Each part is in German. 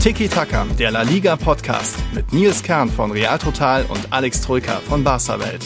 Tiki Taka, der La Liga Podcast mit Nils Kern von Real Total und Alex Troika von Barca Welt.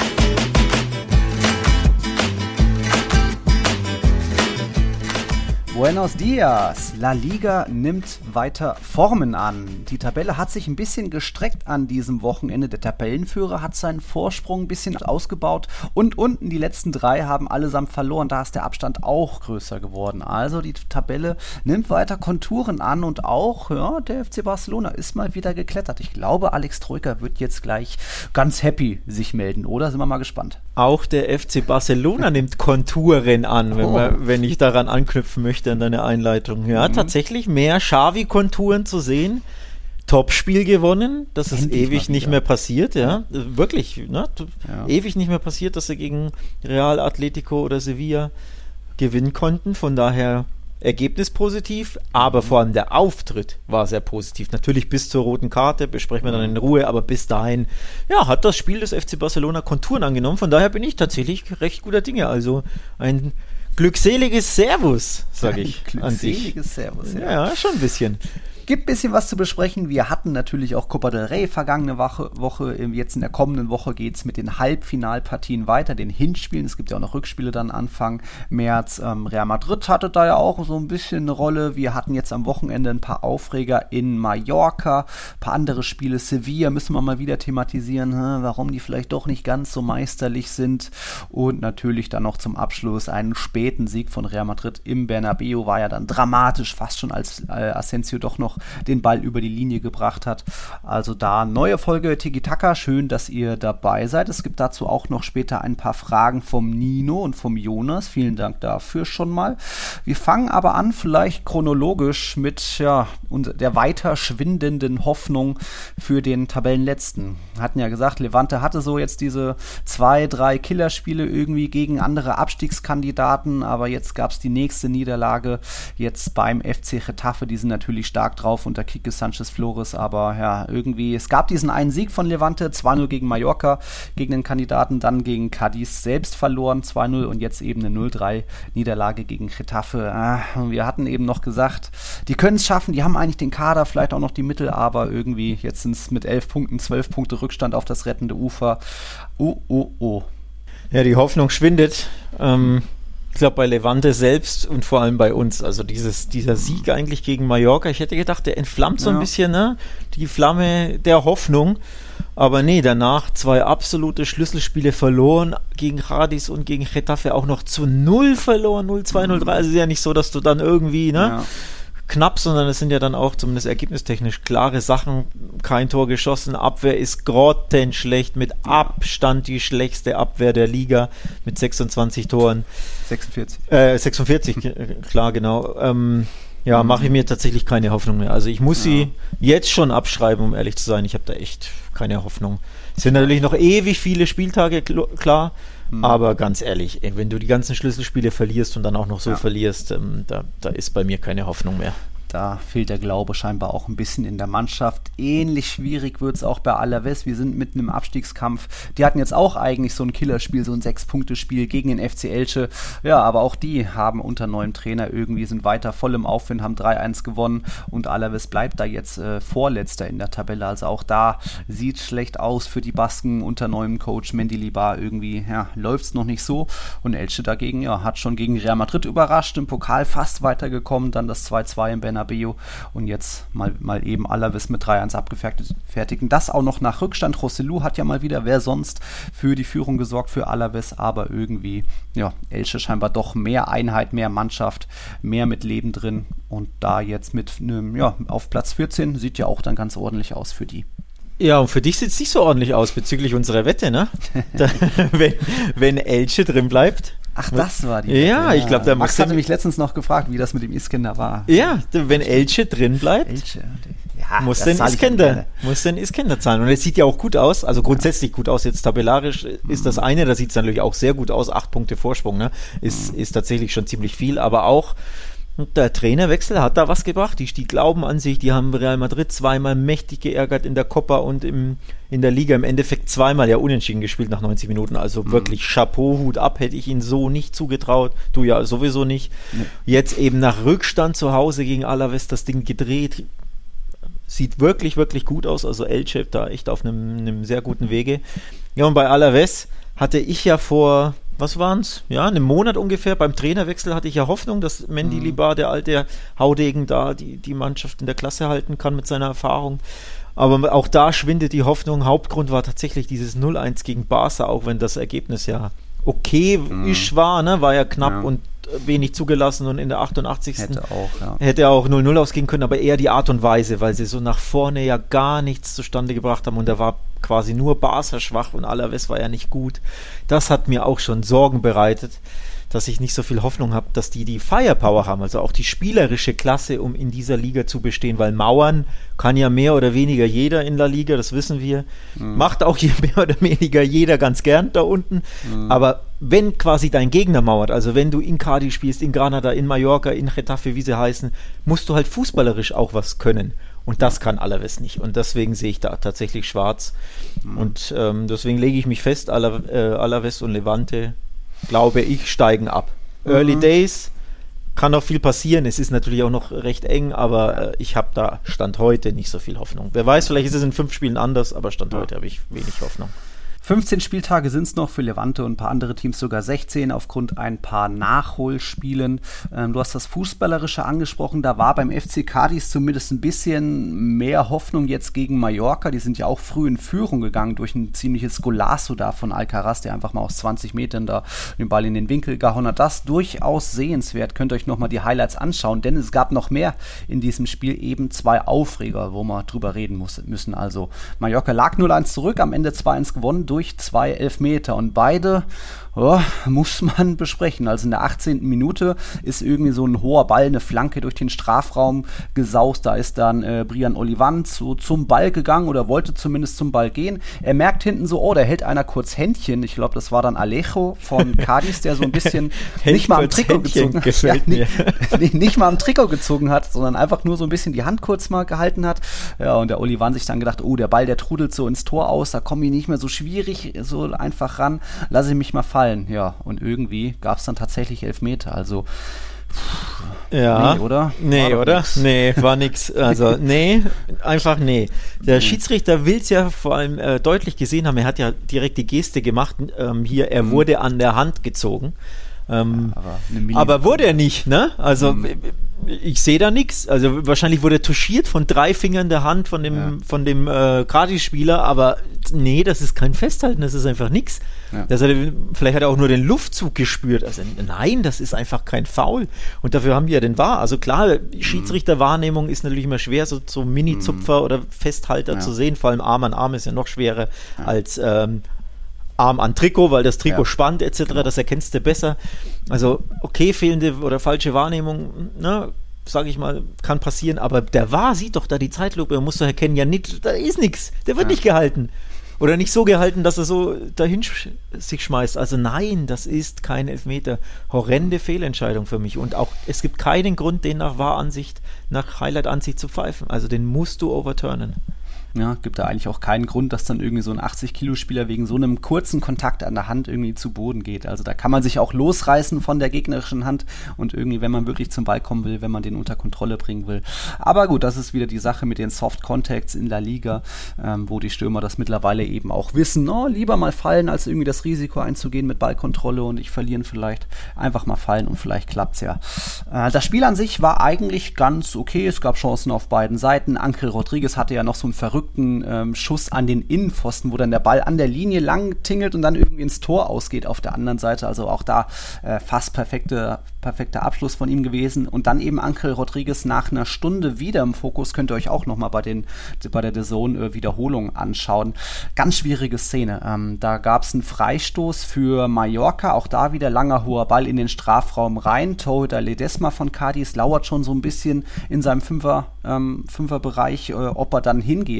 Buenos dias! La Liga nimmt weiter Formen an. Die Tabelle hat sich ein bisschen gestreckt an diesem Wochenende. Der Tabellenführer hat seinen Vorsprung ein bisschen ausgebaut und unten die letzten 3 haben allesamt verloren. Da ist der Abstand auch größer geworden. Also die Tabelle nimmt weiter Konturen an und auch der FC Barcelona ist mal wieder geklettert. Ich glaube, Alex Troika wird jetzt gleich ganz happy sich melden, oder? Sind wir mal gespannt. Auch der FC Barcelona nimmt Konturen an, wenn ich daran anknüpfen möchte an deine Einleitung. Ja, tatsächlich mehr Xavi-Konturen zu sehen. Topspiel gewonnen, das ist ewig nicht mehr passiert, ja. Wirklich, ne? Ewig nicht mehr passiert, dass sie gegen Real, Atletico oder Sevilla gewinnen konnten. Von daher Ergebnis positiv, aber vor allem der Auftritt war sehr positiv. Natürlich bis zur roten Karte, besprechen wir dann in Ruhe, aber bis dahin, hat das Spiel des FC Barcelona Konturen angenommen. Von daher bin ich tatsächlich recht guter Dinge. Also ein glückseliges Servus, sage ich an dich. Glückseliges Servus, ja, schon ein bisschen. Gibt ein bisschen was zu besprechen. Wir hatten natürlich auch Copa del Rey vergangene Woche. Jetzt in der kommenden Woche geht es mit den Halbfinalpartien weiter, den Hinspielen. Es gibt ja auch noch Rückspiele dann Anfang März. Real Madrid hatte da ja auch so ein bisschen eine Rolle. Wir hatten jetzt am Wochenende ein paar Aufreger in Mallorca, ein paar andere Spiele. Sevilla müssen wir mal wieder thematisieren, warum die vielleicht doch nicht ganz so meisterlich sind. Und natürlich dann noch zum Abschluss einen späten Sieg von Real Madrid im Bernabeu. War ja dann dramatisch, fast schon als Asensio doch noch den Ball über die Linie gebracht hat. Also da neue Folge Tiki Taka. Schön, dass ihr dabei seid. Es gibt dazu auch noch später ein paar Fragen vom Nino und vom Jonas. Vielen Dank dafür schon mal. Wir fangen aber an vielleicht chronologisch mit der weiter schwindenden Hoffnung für den Tabellenletzten. Wir hatten ja gesagt, Levante hatte so jetzt diese 2-3 Killerspiele irgendwie gegen andere Abstiegskandidaten, aber jetzt gab es die nächste Niederlage jetzt beim FC Getafe. Die sind natürlich stark drauf unter Quique Sánchez Flores, aber irgendwie, es gab diesen einen Sieg von Levante, 2-0 gegen Mallorca, gegen den Kandidaten, dann gegen Cadiz selbst verloren, 2-0 und jetzt eben eine 0-3 Niederlage gegen Getafe. Wir hatten eben noch gesagt, die können es schaffen, die haben eigentlich den Kader, vielleicht auch noch die Mittel, aber irgendwie, jetzt sind es mit 11 Punkten, 12 Punkte Rückstand auf das rettende Ufer. Ja, die Hoffnung schwindet. Ich glaube, bei Levante selbst und vor allem bei uns, also dieser Sieg eigentlich gegen Mallorca, ich hätte gedacht, der entflammt so ein bisschen, die Flamme der Hoffnung, aber nee, danach 2 absolute Schlüsselspiele verloren, gegen Cadiz und gegen Getafe auch noch zu 0 verloren, 0-2, 0-3, also ist ja nicht so, dass du dann irgendwie, knapp, sondern es sind ja dann auch zumindest ergebnistechnisch klare Sachen, kein Tor geschossen, Abwehr ist grottenschlecht, mit Abstand die schlechteste Abwehr der Liga mit 26 Toren. 46, klar, genau. Mache ich mir tatsächlich keine Hoffnung mehr. Also ich muss sie jetzt schon abschreiben, um ehrlich zu sein. Ich habe da echt keine Hoffnung. Es sind natürlich noch ewig viele Spieltage, klar, aber ganz ehrlich, wenn du die ganzen Schlüsselspiele verlierst und dann auch noch so verlierst, da ist bei mir keine Hoffnung mehr. Da fehlt der Glaube scheinbar auch ein bisschen in der Mannschaft. Ähnlich schwierig wird es auch bei Alavés. Wir sind mitten im Abstiegskampf. Die hatten jetzt auch eigentlich so ein Killerspiel, so ein 6-Punkte-Spiel gegen den FC Elche. Ja, aber auch die haben unter neuem Trainer irgendwie, sind weiter voll im Aufwind, haben 3-1 gewonnen und Alavés bleibt da jetzt Vorletzter in der Tabelle. Also auch da sieht schlecht aus für die Basken unter neuem Coach Mendilibar. Irgendwie läuft es noch nicht so. Und Elche dagegen hat schon gegen Real Madrid überrascht, im Pokal fast weitergekommen, dann das 2-2 im Bernabeu und jetzt mal eben Alavés mit 3-1 abgefertigt. Das auch noch nach Rückstand. Joselu hat ja mal wieder, wer sonst, für die Führung gesorgt für Alavés, aber irgendwie, Elche scheinbar doch mehr Einheit, mehr Mannschaft, mehr mit Leben drin und da jetzt mit auf Platz 14 sieht ja auch dann ganz ordentlich aus für die. Ja, und für dich sieht es nicht so ordentlich aus bezüglich unserer Wette, ne? wenn Elche drin bleibt. Ach, das war die. Ja, ich glaube, Max hatte mich letztens noch gefragt, wie das mit dem Iskender war. Ja, wenn Elche drin bleibt, muss den Iskender zahlen. Und es sieht ja auch gut aus, also grundsätzlich gut aus. Jetzt tabellarisch ist das eine, da sieht es natürlich auch sehr gut aus. 8 Punkte Vorsprung, ne? Ist tatsächlich schon ziemlich viel, aber auch der Trainerwechsel hat da was gebracht. Die glauben an sich, die haben Real Madrid zweimal mächtig geärgert in der Copa und in der Liga im Endeffekt zweimal unentschieden gespielt nach 90 Minuten. Also wirklich Chapeau, Hut ab, hätte ich ihnen so nicht zugetraut. Du ja sowieso nicht. Jetzt eben nach Rückstand zu Hause gegen Alavés das Ding gedreht. sieht wirklich, wirklich gut aus. Also Elche da echt auf einem sehr guten Wege. Ja, und bei Alavés hatte ich ja vor, was waren es? Ja, einem Monat ungefähr, beim Trainerwechsel hatte ich ja Hoffnung, dass Mendilibar, der alte Haudegen, da die Mannschaft in der Klasse halten kann mit seiner Erfahrung. Aber auch da schwindet die Hoffnung. Hauptgrund war tatsächlich dieses 0-1 gegen Barca, auch wenn das Ergebnis ja okay-isch war, ne? War ja knapp und wenig zugelassen und in der 88. Hätte auch 0-0 ausgehen können, aber eher die Art und Weise, weil sie so nach vorne ja gar nichts zustande gebracht haben und da war quasi nur Barca schwach und Alavés war ja nicht gut. Das hat mir auch schon Sorgen bereitet, dass ich nicht so viel Hoffnung habe, dass die Firepower haben, also auch die spielerische Klasse, um in dieser Liga zu bestehen, weil mauern kann ja mehr oder weniger jeder in La Liga, das wissen wir. Macht auch hier mehr oder weniger jeder ganz gern da unten. Aber wenn quasi dein Gegner mauert, also wenn du in Cádiz spielst, in Granada, in Mallorca, in Getafe, wie sie heißen, musst du halt fußballerisch auch was können. Und das kann Alavés nicht. Und deswegen sehe ich da tatsächlich schwarz. Und deswegen lege ich mich fest, Alavés und Levante, glaube ich, steigen ab. Early Days, kann noch viel passieren. Es ist natürlich auch noch recht eng, aber ich habe da Stand heute nicht so viel Hoffnung. Wer weiß, vielleicht ist es in 5 Spielen anders, aber Stand heute habe ich wenig Hoffnung. 15 Spieltage sind es noch für Levante und ein paar andere Teams sogar 16 aufgrund ein paar Nachholspielen. Du hast das Fußballerische angesprochen, da war beim FC Cádiz zumindest ein bisschen mehr Hoffnung jetzt gegen Mallorca. Die sind ja auch früh in Führung gegangen durch ein ziemliches Golazo da von Alcaraz, der einfach mal aus 20 Metern da den Ball in den Winkel gehauen hat. Das durchaus sehenswert. Könnt ihr euch nochmal die Highlights anschauen, denn es gab noch mehr in diesem Spiel, eben 2 Aufreger, wo wir drüber reden müssen. Also Mallorca lag 0-1 zurück, am Ende 2-1 gewonnen durch 2 Elfmeter und beide muss man besprechen. Also in der 18. Minute ist irgendwie so ein hoher Ball, eine Flanke durch den Strafraum gesaust. Da ist dann Brian Oliván zum Ball gegangen oder wollte zumindest zum Ball gehen. Er merkt hinten so, da hält einer kurz Händchen. Ich glaube, das war dann Alejo von Cádiz, der so ein bisschen nicht mal am Trikot gezogen hat. Ja, nicht mal am Trikot gezogen hat, sondern einfach nur so ein bisschen die Hand kurz mal gehalten hat. Ja, und der Oliván sich dann gedacht, der Ball, der trudelt so ins Tor aus, da komme ich nicht mehr so schwierig, so einfach ran. Lasse ich mich mal fallen. Ja, und irgendwie gab es dann tatsächlich Elfmeter, also ja, nee, oder? Nee, oder? Nee, war nix. Also, einfach nee. Der Schiedsrichter will es ja vor allem deutlich gesehen haben, er hat ja direkt die Geste gemacht, er wurde an der Hand gezogen. Aber wurde er nicht, ne? Also ich sehe da nichts. Also wahrscheinlich wurde er touchiert von 3 Fingern der Hand von dem Cádiz-Spieler, aber nee, das ist kein Festhalten, das ist einfach nichts. Ja. Vielleicht hat er auch nur den Luftzug gespürt. Also nein, das ist einfach kein Foul. Und dafür haben die ja den VAR. Also klar, Schiedsrichterwahrnehmung ist natürlich immer schwer, so Mini-Zupfer oder Festhalter zu sehen. Vor allem Arm an Arm ist ja noch schwerer als Arm an Trikot, weil das Trikot spannt etc., das erkennst du besser. Also okay, fehlende oder falsche Wahrnehmung, ne, sage ich mal, kann passieren, aber der VAR sieht doch da die Zeitlupe, er muss doch erkennen, ja, nicht, da ist nichts, der wird nicht gehalten. Oder nicht so gehalten, dass er so dahin sich schmeißt. Also nein, das ist kein Elfmeter. Horrende Fehlentscheidung für mich. Und auch, es gibt keinen Grund, den nach VAR-Ansicht, nach Highlight-Ansicht zu pfeifen. Also den musst du overturnen. Ja, gibt da eigentlich auch keinen Grund, dass dann irgendwie so ein 80-Kilo-Spieler wegen so einem kurzen Kontakt an der Hand irgendwie zu Boden geht. Also da kann man sich auch losreißen von der gegnerischen Hand und irgendwie, wenn man wirklich zum Ball kommen will, wenn man den unter Kontrolle bringen will. Aber gut, das ist wieder die Sache mit den Soft Contacts in La Liga, wo die Stürmer das mittlerweile eben auch wissen. Lieber mal fallen, als irgendwie das Risiko einzugehen mit Ballkontrolle und ich verlieren vielleicht. Einfach mal fallen und vielleicht klappt's ja. Das Spiel an sich war eigentlich ganz okay. Es gab Chancen auf beiden Seiten. Ángel Rodríguez hatte ja noch so einen verrückten Schuss an den Innenpfosten, wo dann der Ball an der Linie lang tingelt und dann irgendwie ins Tor ausgeht auf der anderen Seite. Also auch da fast perfekter Abschluss von ihm gewesen. Und dann eben Ángel Rodríguez nach einer Stunde wieder im Fokus. Könnt ihr euch auch nochmal bei der DAZN Wiederholung anschauen. Ganz schwierige Szene. Da gab es einen Freistoß für Mallorca. Auch da wieder langer, hoher Ball in den Strafraum rein. Torhüter Ledesma von Cádiz lauert schon so ein bisschen in seinem Fünferbereich, ob er dann hingeht.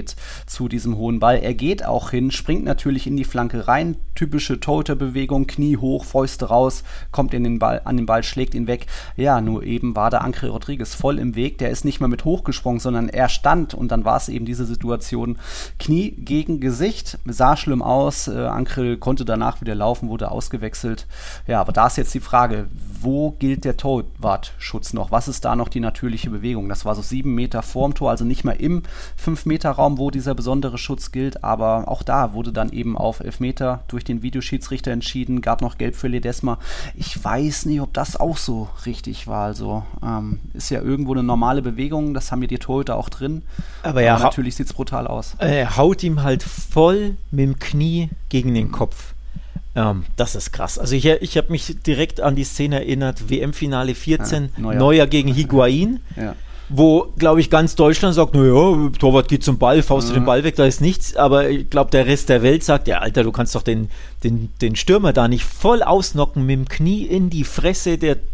geht zu diesem hohen Ball. Er geht auch hin, springt natürlich in die Flanke rein, typische Torhüterbewegung, Knie hoch, Fäuste raus, kommt an den Ball, schlägt ihn weg. Ja, nur eben war der Ángel Rodríguez voll im Weg, der ist nicht mehr mit hochgesprungen, sondern er stand und dann war es eben diese Situation, Knie gegen Gesicht, sah schlimm aus, Ángel konnte danach wieder laufen, wurde ausgewechselt. Ja, aber da ist jetzt die Frage, wo gilt der Torwartschutz noch? Was ist da noch die natürliche Bewegung? Das war so 7 Meter vorm Tor, also nicht mehr im 5-Meter-Raum, wo dieser besondere Schutz gilt, aber auch da wurde dann eben auf Elfmeter durch den Videoschiedsrichter entschieden, gab noch Gelb für Ledesma. Ich weiß nicht, ob das auch so richtig war, also ist ja irgendwo eine normale Bewegung, das haben ja die Torhüter auch drin, aber natürlich sieht es brutal aus. Er haut ihm halt voll mit dem Knie gegen den Kopf. Das ist krass. Also ich habe mich direkt an die Szene erinnert, WM-Finale 14, Neuer gegen Higuaín, wo, glaube ich, ganz Deutschland sagt, naja, Torwart geht zum Ball, faust du den Ball weg, da ist nichts, aber ich glaube, der Rest der Welt sagt, ja, Alter, du kannst doch den Stürmer da nicht voll ausnocken mit dem Knie in die Fresse,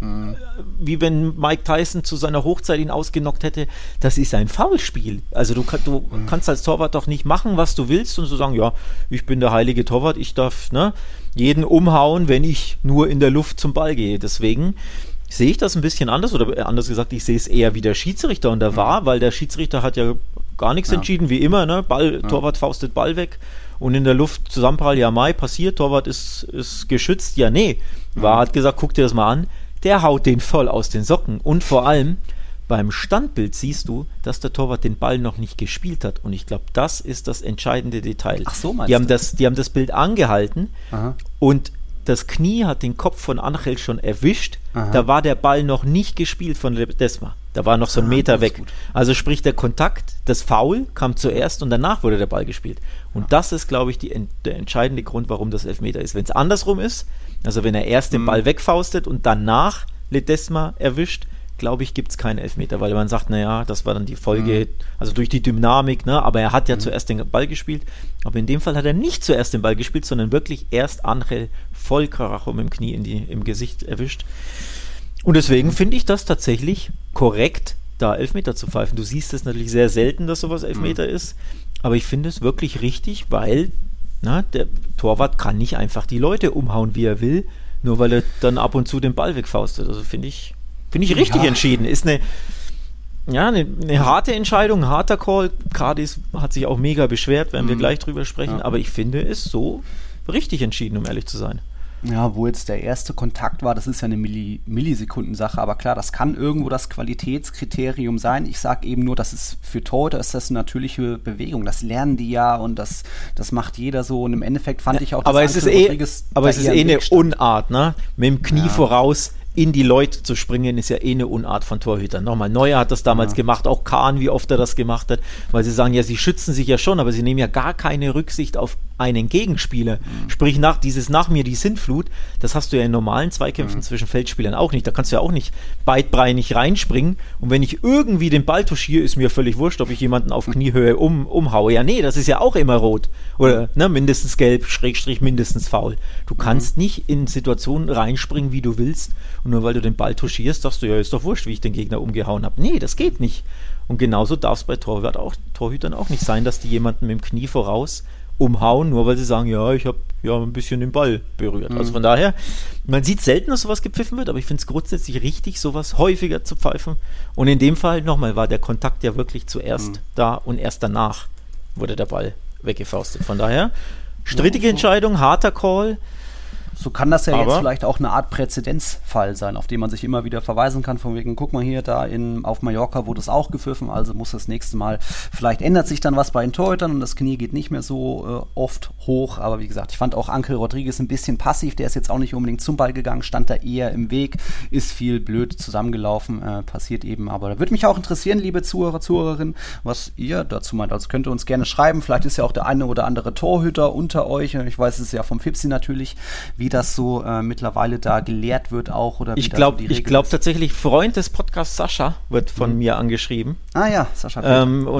wie wenn Mike Tyson zu seiner Hochzeit ihn ausgenockt hätte. Das ist ein Foulspiel. Also du kannst als Torwart doch nicht machen, was du willst und so sagen, ja, ich bin der heilige Torwart, ich darf jeden umhauen, wenn ich nur in der Luft zum Ball gehe. Deswegen sehe ich das ein bisschen anders, oder anders gesagt, ich sehe es eher wie der Schiedsrichter und da war, weil der Schiedsrichter hat ja gar nichts entschieden, wie immer, Torwart faustet Ball weg und in der Luft Zusammenprall, ja Mai, passiert, Torwart ist geschützt, ja nee, hat gesagt, guck dir das mal an, der haut den voll aus den Socken und vor allem beim Standbild siehst du, dass der Torwart den Ball noch nicht gespielt hat und ich glaube, das ist das entscheidende Detail. Ach so, meinst du? Die haben das Bild angehalten und das Knie hat den Kopf von Ángel schon erwischt. Aha. Da war der Ball noch nicht gespielt von Ledesma. Da war noch so ein Meter weg. Gut. Also sprich, der Kontakt, das Foul kam zuerst und danach wurde der Ball gespielt. Und das ist, glaube ich, der entscheidende Grund, warum das Elfmeter ist. Wenn es andersrum ist, also wenn er erst den Ball wegfaustet und danach Ledesma erwischt, glaube ich, gibt es keinen Elfmeter, weil man sagt, naja, das war dann die Folge, also durch die Dynamik, aber er hat ja zuerst den Ball gespielt, aber in dem Fall hat er nicht zuerst den Ball gespielt, sondern wirklich erst Ángel voll Karacho mit dem Knie im Gesicht erwischt. Und deswegen finde ich das tatsächlich korrekt, da Elfmeter zu pfeifen. Du siehst es natürlich sehr selten, dass sowas Elfmeter ist, aber ich finde es wirklich richtig, weil der Torwart kann nicht einfach die Leute umhauen, wie er will, nur weil er dann ab und zu den Ball wegfaustet. Also finde ich richtig entschieden. Ist eine harte Entscheidung, ein harter Call. Cardis hat sich auch mega beschwert, werden wir gleich drüber sprechen, aber ich finde es so richtig entschieden, um ehrlich zu sein. Ja, wo jetzt der erste Kontakt war, das ist ja eine Millisekundensache, aber klar, das kann irgendwo das Qualitätskriterium sein. Ich sage eben nur, dass es für Torhüter ist das eine natürliche Bewegung. Das lernen die ja und das macht jeder so. Und im Endeffekt fand ich auch, dass es ist eine Unart, mit dem Knie voraus in die Leute zu springen, ist ja eine Unart von Torhütern. Nochmal, Neuer hat das damals gemacht, auch Kahn, wie oft er das gemacht hat, weil sie sagen, ja, sie schützen sich ja schon, aber sie nehmen ja gar keine Rücksicht auf einen Gegenspieler. Sprich, nach mir die Sintflut, das hast du ja in normalen Zweikämpfen zwischen Feldspielern auch nicht. Da kannst du ja auch nicht beidbeinig reinspringen und wenn ich irgendwie den Ball touchiere, ist mir völlig wurscht, ob ich jemanden auf Kniehöhe umhaue. Ja, nee, das ist ja auch immer rot. Oder mindestens gelb, / mindestens faul. Du kannst nicht in Situationen reinspringen, wie du willst. Und nur weil du den Ball touchierst, sagst du, ja, ist doch wurscht, wie ich den Gegner umgehauen habe. Nee, das geht nicht. Und genauso darf es bei Torhütern auch nicht sein, dass die jemanden mit dem Knie voraus umhauen, nur weil sie sagen, ja, ich habe ja ein bisschen den Ball berührt. Also von daher, man sieht selten, dass sowas gepfiffen wird, aber ich finde es grundsätzlich richtig, sowas häufiger zu pfeifen. Und in dem Fall, nochmal, war der Kontakt ja wirklich zuerst da und erst danach wurde der Ball weggefaustet. Von daher, strittige Entscheidung, harter Call. So kann das ja jetzt vielleicht auch eine Art Präzedenzfall sein, auf den man sich immer wieder verweisen kann, von wegen, guck mal hier, auf Mallorca wurde es auch gepfiffen, also muss das nächste Mal, vielleicht ändert sich dann was bei den Torhütern und das Knie geht nicht mehr so oft hoch, aber wie gesagt, ich fand auch Ángel Rodríguez ein bisschen passiv, der ist jetzt auch nicht unbedingt zum Ball gegangen, stand da eher im Weg, ist viel blöd zusammengelaufen, passiert eben, aber da würde mich auch interessieren, liebe Zuhörer, Zuhörerinnen, was ihr dazu meint, also könnt ihr uns gerne schreiben, vielleicht ist ja auch der eine oder andere Torhüter unter euch, ich weiß es ja vom Fipsi natürlich, wie wie das so mittlerweile da gelehrt wird auch. Oder ich glaube tatsächlich, Freund des Podcasts Sascha wird von mir angeschrieben. Ah ja, Sascha.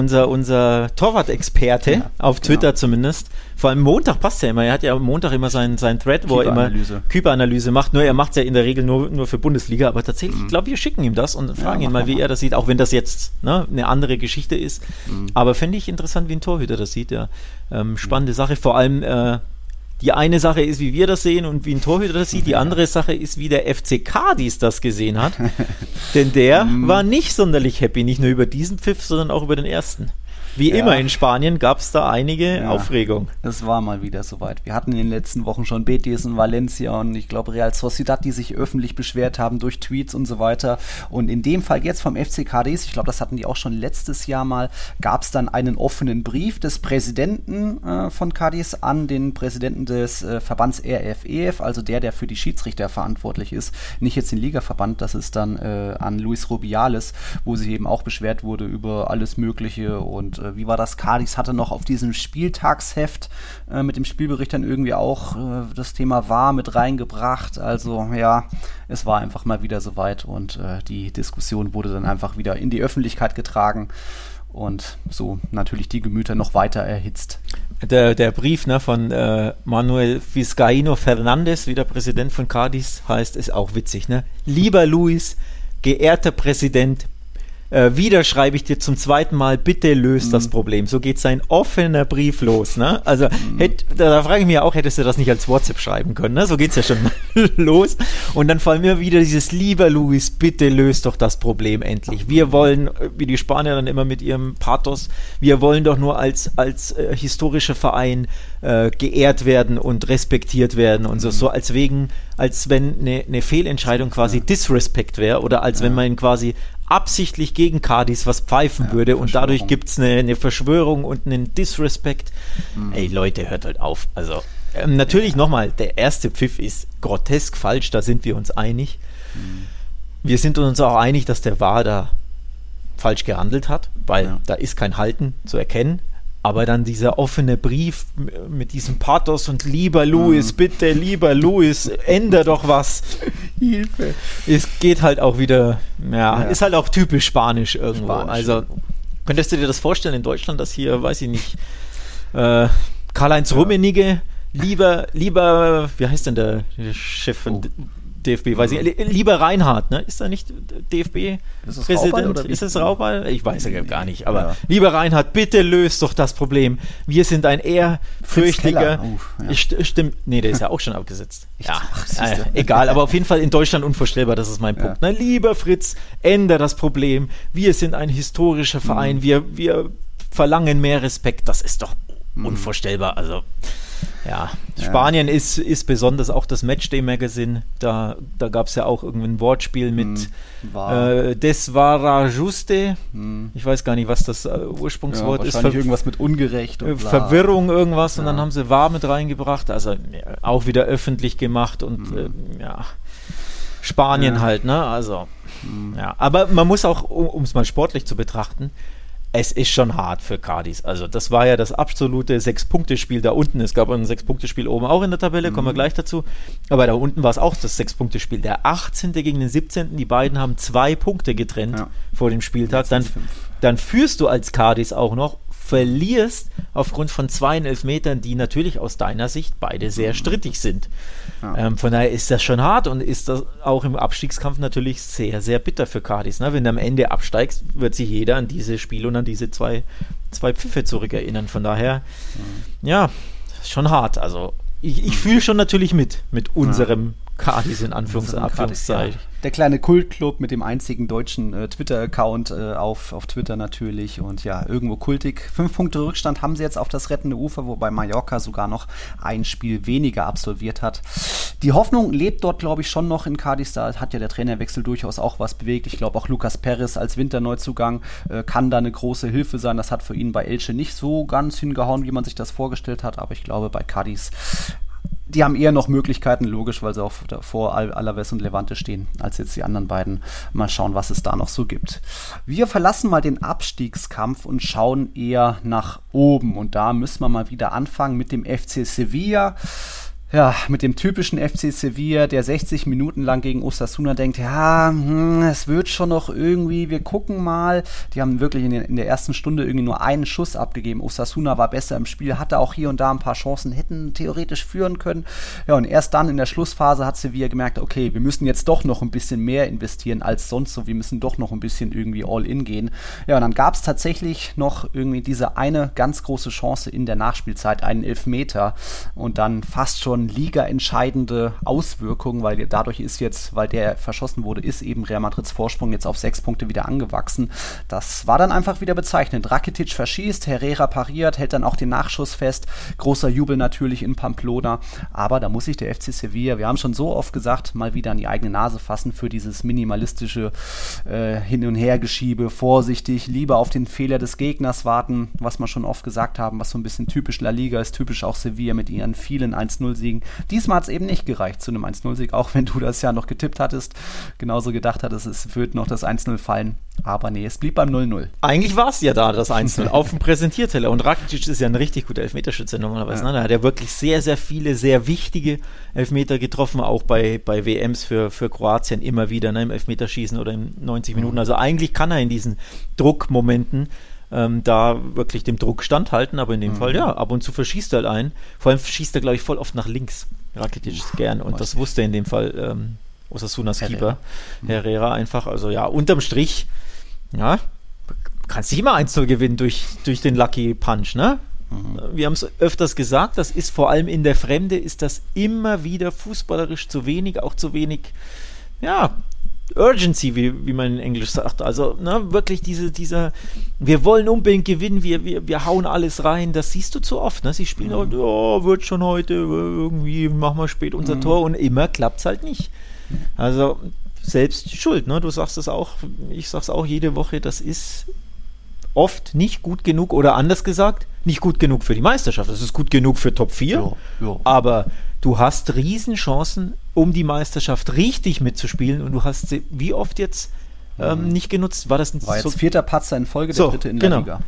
Unser Torwart-Experte, auf Twitter zumindest. Vor allem Montag passt ja immer. Er hat ja am Montag immer seinen Thread, wo er immer Küberanalyse macht. Nur er macht es ja in der Regel nur für Bundesliga. Aber tatsächlich, ich glaube, wir schicken ihm das und fragen ihn mal, wie er das sieht. Auch wenn das jetzt eine andere Geschichte ist. Aber fände ich interessant, wie ein Torhüter das sieht. Ja. Spannende Sache. Vor allem die eine Sache ist, wie wir das sehen und wie ein Torhüter das sieht. Die andere Sache ist, wie der FC Cadiz das gesehen hat. Denn der war nicht sonderlich happy. Nicht nur über diesen Pfiff, sondern auch über den ersten. Wie immer in Spanien gab es da einige Aufregung. Es war mal wieder soweit. Wir hatten in den letzten Wochen schon Betis und Valencia und ich glaube Real Sociedad, die sich öffentlich beschwert haben durch Tweets und so weiter. Und in dem Fall jetzt vom FC Cadiz, ich glaube, das hatten die auch schon letztes Jahr mal, gab es dann einen offenen Brief des Präsidenten von Cadiz an den Präsidenten des Verbands RFEF, also der für die Schiedsrichter verantwortlich ist. Nicht jetzt den Ligaverband, das ist dann an Luis Rubiales, wo sich eben auch beschwert wurde über alles Mögliche und wie war das? Cadiz hatte noch auf diesem Spieltagsheft mit dem Spielbericht dann irgendwie auch das Thema VAR mit reingebracht. Also ja, es war einfach mal wieder soweit und die Diskussion wurde dann einfach wieder in die Öffentlichkeit getragen und so natürlich die Gemüter noch weiter erhitzt. Der Brief von Manuel Vizcaíno Fernández, wie der Präsident von Cadiz heißt, ist auch witzig. Ne? Lieber Luis, geehrter Präsident, wieder schreibe ich dir zum zweiten Mal, bitte löst das Problem. So geht sein offener Brief los. Ne? Also da frage ich mich auch, hättest du das nicht als WhatsApp schreiben können? Ne? So geht es ja schon los. Und dann vor allem immer wieder dieses, lieber Luis, bitte löst doch das Problem endlich. Wir wollen, wie die Spanier dann immer mit ihrem Pathos, wir wollen doch nur als historischer Verein geehrt werden und respektiert werden und so als wenn eine Fehlentscheidung quasi Disrespect wäre oder als wenn man quasi absichtlich gegen Cadiz was pfeifen würde und dadurch gibt es eine Verschwörung und einen Disrespect. Ey Leute, hört halt auf. Also natürlich nochmal, der erste Pfiff ist grotesk falsch, da sind wir uns einig. Wir sind uns auch einig, dass der VAR da falsch gehandelt hat, weil da ist kein Halten zu erkennen. Aber dann dieser offene Brief mit diesem Pathos und lieber Luis, bitte, lieber Luis, änder doch was. Hilfe. Es geht halt auch wieder, ist halt auch typisch Spanisch irgendwo. Also könntest du dir das vorstellen in Deutschland, dass hier, weiß ich nicht, Karl-Heinz Rummenigge, lieber, wie heißt denn der Chef von DFB, weiß ich, lieber Reinhardt, ne? Ist er nicht DFB-Präsident? Ist es Rauball? Ich weiß ja gar nicht, aber lieber Reinhardt, bitte löst doch das Problem. Wir sind ein ehrfürchtiger... Stimmt, nee, der ist ja auch schon abgesetzt. Egal, aber auf jeden Fall in Deutschland unvorstellbar, das ist mein Punkt. Ne? Lieber Fritz, ändere das Problem. Wir sind ein historischer Verein, wir verlangen mehr Respekt. Das ist doch unvorstellbar, also... Ja, Spanien ist besonders, auch das Matchday-Magazin, da gab es ja auch irgendwie ein Wortspiel mit Des war juste, ich weiß gar nicht, was das Ursprungswort ist. Wahrscheinlich irgendwas mit ungerecht. Und Verwirrung irgendwas und dann haben sie VAR mit reingebracht, also auch wieder öffentlich gemacht und Spanien halt, ne, also aber man muss auch, um es mal sportlich zu betrachten, es ist schon hart für Cadiz. Also das war ja das absolute 6-Punkte-Spiel da unten. Es gab ein 6-Punkte-Spiel oben auch in der Tabelle, kommen wir gleich dazu. Aber da unten war es auch das 6-Punkte-Spiel. Der 18. gegen den 17. Die beiden haben 2 Punkte getrennt vor dem Spieltag. Dann führst du als Cadiz auch noch, verlierst aufgrund von 2 Elfmetern, die natürlich aus deiner Sicht beide sehr strittig sind. Von daher ist das schon hart und ist das auch im Abstiegskampf natürlich sehr, sehr bitter für Cadiz. Ne? Wenn du am Ende absteigst, wird sich jeder an dieses Spiel und an diese zwei Pfiffe zurückerinnern. Von daher, schon hart. Also ich fühle schon natürlich mit unserem Cadiz in Anführungszeichen. Der kleine Kultclub mit dem einzigen deutschen Twitter-Account auf Twitter natürlich und irgendwo kultig. 5 Punkte Rückstand haben sie jetzt auf das rettende Ufer, wobei Mallorca sogar noch ein Spiel weniger absolviert hat. Die Hoffnung lebt dort, glaube ich, schon noch in Cadiz. Da hat ja der Trainerwechsel durchaus auch was bewegt. Ich glaube auch Lucas Perez als Winterneuzugang kann da eine große Hilfe sein. Das hat für ihn bei Elche nicht so ganz hingehauen, wie man sich das vorgestellt hat, aber ich glaube bei Cadiz, die haben eher noch Möglichkeiten, logisch, weil sie auch vor Alaves und Levante stehen, als jetzt die anderen beiden. Mal schauen, was es da noch so gibt. Wir verlassen mal den Abstiegskampf und schauen eher nach oben. Und da müssen wir mal wieder anfangen mit dem FC Sevilla. Ja, mit dem typischen FC Sevilla, der 60 Minuten lang gegen Osasuna denkt, ja, es wird schon noch irgendwie, wir gucken mal. Die haben wirklich in der ersten Stunde irgendwie nur einen Schuss abgegeben. Osasuna war besser im Spiel, hatte auch hier und da ein paar Chancen, hätten theoretisch führen können. Ja, und erst dann in der Schlussphase hat Sevilla gemerkt, okay, wir müssen jetzt doch noch ein bisschen mehr investieren als sonst so. Wir müssen doch noch ein bisschen irgendwie all-in gehen. Ja, und dann gab es tatsächlich noch irgendwie diese eine ganz große Chance in der Nachspielzeit, einen Elfmeter und dann fast schon ligaentscheidende Auswirkungen, weil dadurch ist jetzt, weil der verschossen wurde, ist eben Real Madrids Vorsprung jetzt auf 6 Punkte wieder angewachsen. Das war dann einfach wieder bezeichnend. Rakitic verschießt, Herrera pariert, hält dann auch den Nachschuss fest. Großer Jubel natürlich in Pamplona, aber da muss sich der FC Sevilla, wir haben schon so oft gesagt, mal wieder an die eigene Nase fassen für dieses minimalistische Hin- und Hergeschiebe, vorsichtig, lieber auf den Fehler des Gegners warten, was wir schon oft gesagt haben, was so ein bisschen typisch La Liga ist, typisch auch Sevilla mit ihren vielen 1-0-Siegen. Diesmal hat es eben nicht gereicht zu einem 1-0-Sieg, auch wenn du das ja noch getippt hattest, genauso gedacht hattest, es wird noch das 1-0 fallen, aber nee, es blieb beim 0-0. Eigentlich war es ja da, das 1-0, auf dem Präsentierteller, und Rakitic ist ja ein richtig guter Elfmeterschütze normalerweise, ne? Da hat er wirklich sehr, sehr viele, sehr wichtige Elfmeter getroffen, auch bei WMs für Kroatien immer wieder, ne? Im Elfmeterschießen oder in 90 Minuten, also eigentlich kann er in diesen Druckmomenten da wirklich dem Druck standhalten, aber in dem Fall, ja, ab und zu verschießt er halt ein. Vor allem schießt er, glaube ich, voll oft nach links. Rakitic gern, und das wusste in dem Fall Osasunas Keeper, Herrera einfach. Also ja, unterm Strich, ja, kannst nicht immer 1-0 gewinnen durch den Lucky Punch, ne? Wir haben es öfters gesagt, das ist vor allem in der Fremde, ist das immer wieder fußballerisch zu wenig, auch zu wenig, ja, Urgency, wie man in Englisch sagt, also ne, wirklich dieser, wir wollen unbedingt gewinnen, wir hauen alles rein, das siehst du zu oft, ne? Sie spielen auch, wird schon heute, irgendwie machen wir spät unser Tor, und immer klappt es halt nicht. Also selbst die Schuld, ne? Du sagst es auch, ich sag's auch jede Woche, das ist oft nicht gut genug, oder anders gesagt, nicht gut genug für die Meisterschaft. Das ist gut genug für Top 4, aber du hast Riesenchancen, um die Meisterschaft richtig mitzuspielen, und du hast sie wie oft jetzt nicht genutzt. War jetzt vierter Patzer in Folge, der dritte in der Liga.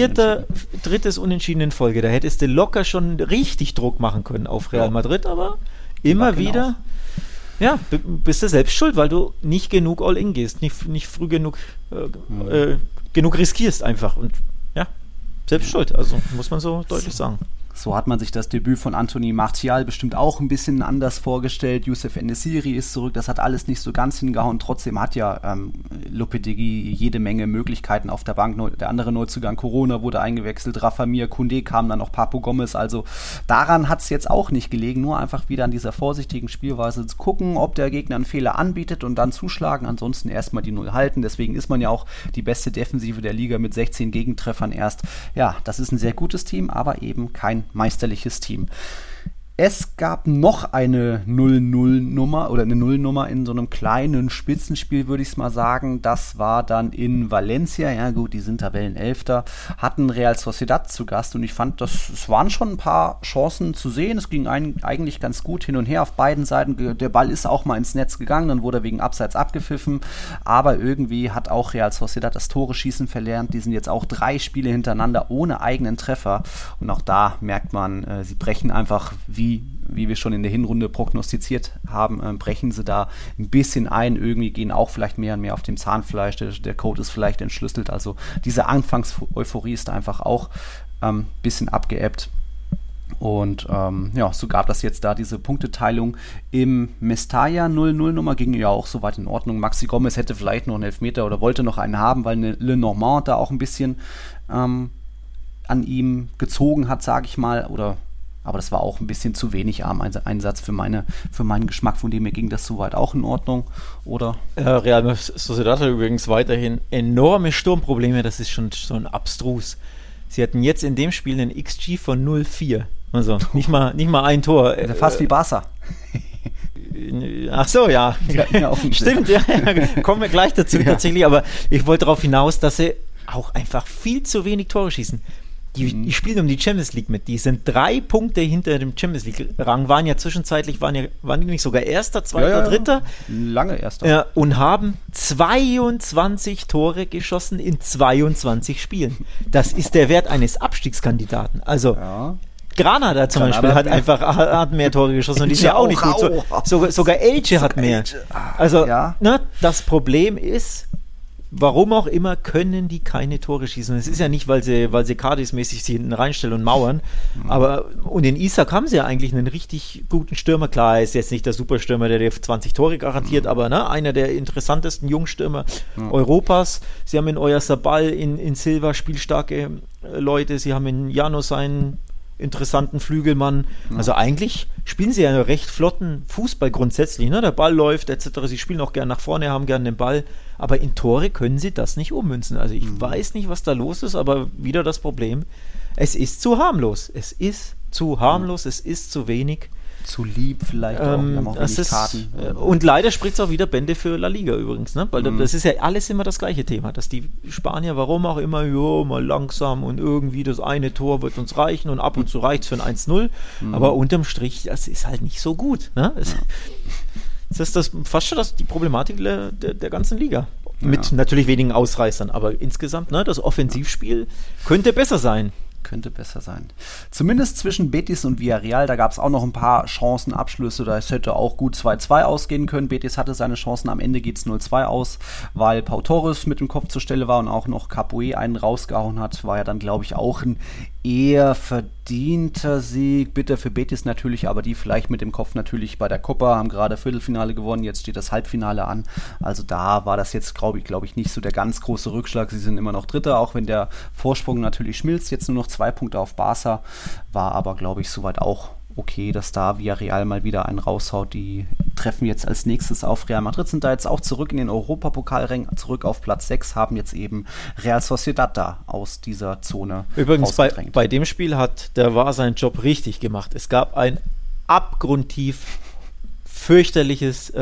Drittes Unentschieden in Folge. Da hättest du locker schon richtig Druck machen können auf Real Madrid, aber immer wieder, ja, bist du selbst schuld, weil du nicht genug All-In gehst, nicht früh genug riskierst einfach, und ja, selbst schuld, also muss man so deutlich sagen. So hat man sich das Debüt von Anthony Martial bestimmt auch ein bisschen anders vorgestellt. Youssef En-Nesyri ist zurück, das hat alles nicht so ganz hingehauen. Trotzdem hat ja Lopetegui jede Menge Möglichkeiten auf der Bank. Der andere Neuzugang Corona wurde eingewechselt, Rafa Mir, Koundé kam dann noch, Papu Gomez. Also daran hat es jetzt auch nicht gelegen, nur einfach wieder an dieser vorsichtigen Spielweise zu gucken, ob der Gegner einen Fehler anbietet und dann zuschlagen. Ansonsten erstmal die 0 halten. Deswegen ist man ja auch die beste Defensive der Liga mit 16 Gegentreffern erst. Ja, das ist ein sehr gutes Team, aber eben kein meisterliches Team. Es gab noch eine 0-0-Nummer oder eine Nullnummer in so einem kleinen Spitzenspiel, würde ich es mal sagen. Das war dann in Valencia. Ja gut, die sind Tabellenelfter, hatten Real Sociedad zu Gast, und ich fand, es waren schon ein paar Chancen zu sehen. Es ging eigentlich ganz gut hin und her auf beiden Seiten. Der Ball ist auch mal ins Netz gegangen, dann wurde er wegen Abseits abgepfiffen, aber irgendwie hat auch Real Sociedad das Tore-Schießen verlernt. Die sind jetzt auch 3 Spiele hintereinander ohne eigenen Treffer, und auch da merkt man, sie brechen einfach, wie wir schon in der Hinrunde prognostiziert haben, brechen sie da ein bisschen ein, irgendwie gehen auch vielleicht mehr und mehr auf dem Zahnfleisch, der Code ist vielleicht entschlüsselt, also diese Anfangs-Euphorie ist einfach auch ein bisschen abgeebbt. Und so gab das jetzt da diese Punkteteilung im Mestalla 0-0-Nummer, ging ja auch soweit in Ordnung. Maxi Gomez hätte vielleicht noch einen Elfmeter oder wollte noch einen haben, weil eine Lenormand da auch ein bisschen an ihm gezogen hat, sage ich mal, aber das war auch ein bisschen zu wenig Armeinsatz für meinen Geschmack, von dem mir ging das soweit auch in Ordnung, oder? Real Sociedad hat übrigens weiterhin enorme Sturmprobleme, das ist schon abstrus. Sie hatten jetzt in dem Spiel einen XG von 0,4, also nicht mal ein Tor. Also fast wie Barca. Ach so, ja. Stimmt, ja. Kommen wir gleich dazu tatsächlich, aber ich wollte darauf hinaus, dass sie auch einfach viel zu wenig Tore schießen. Die spielen um die Champions League mit. Die sind 3 Punkte hinter dem Champions League-Rang, waren ja zwischenzeitlich, waren die nicht sogar Erster, Zweiter, Dritter? Lange Erster. Ja, und haben 22 Tore geschossen in 22 Spielen. Das ist der Wert eines Abstiegskandidaten. Also, Granada zum Beispiel hat mehr Tore geschossen und die ist ja auch nicht gut. Sogar Elche hat mehr. Also, das Problem ist, warum auch immer können die keine Tore schießen. Es ist ja nicht, weil sie Cardis-mäßig sie hinten reinstellen und mauern. Und in Isak haben sie ja eigentlich einen richtig guten Stürmer. Klar, er ist jetzt nicht der Superstürmer, der dir 20 Tore garantiert, aber einer der interessantesten Jungstürmer Europas. Sie haben in Oyarzabal, in Silva spielstarke Leute. Sie haben in Janos einen interessanten Flügelmann. Also eigentlich spielen sie ja einen recht flotten Fußball grundsätzlich. Ne? Der Ball läuft etc. Sie spielen auch gerne nach vorne, haben gerne den Ball. Aber in Tore können sie das nicht ummünzen. Also ich weiß nicht, was da los ist, aber wieder das Problem. Es ist zu harmlos. Es ist zu harmlos. Es ist zu wenig. Zu lieb vielleicht auch. Wir haben auch wenig Karten. Und leider spricht es auch wieder Bände für La Liga übrigens. Ne? Weil das ist ja alles immer das gleiche Thema, dass die Spanier, warum auch immer, mal langsam und irgendwie das eine Tor wird uns reichen und ab und zu reicht es für ein 1-0. Aber unterm Strich, das ist halt nicht so gut. Ne? Das ist fast schon die Problematik der ganzen Liga. Mit natürlich wenigen Ausreißern, aber insgesamt, das Offensivspiel könnte besser sein. Könnte besser sein. Zumindest zwischen Betis und Villarreal, da gab es auch noch ein paar Chancenabschlüsse, da hätte auch gut 2-2 ausgehen können. Betis hatte seine Chancen, am Ende geht es 0-2 aus, weil Pau Torres mit dem Kopf zur Stelle war und auch noch Capoue einen rausgehauen hat, war ja dann, glaube ich, auch ein eher verdienter Sieg, bitter für Betis natürlich, aber die vielleicht mit dem Kopf natürlich bei der Copa, haben gerade Viertelfinale gewonnen, jetzt steht das Halbfinale an, also da war das jetzt, glaube ich, nicht so der ganz große Rückschlag, sie sind immer noch Dritter, auch wenn der Vorsprung natürlich schmilzt, jetzt nur noch 2 Punkte auf Barca, war aber, glaube ich, soweit auch okay, dass da Villarreal mal wieder einen raushaut. Die treffen jetzt als nächstes auf Real Madrid, sind da jetzt auch zurück in den Europapokalrängen, zurück auf Platz 6, haben jetzt eben Real Sociedad da aus dieser Zone übrigens bei dem Spiel der war sein Job richtig gemacht. Es gab ein abgrundtief fürchterliche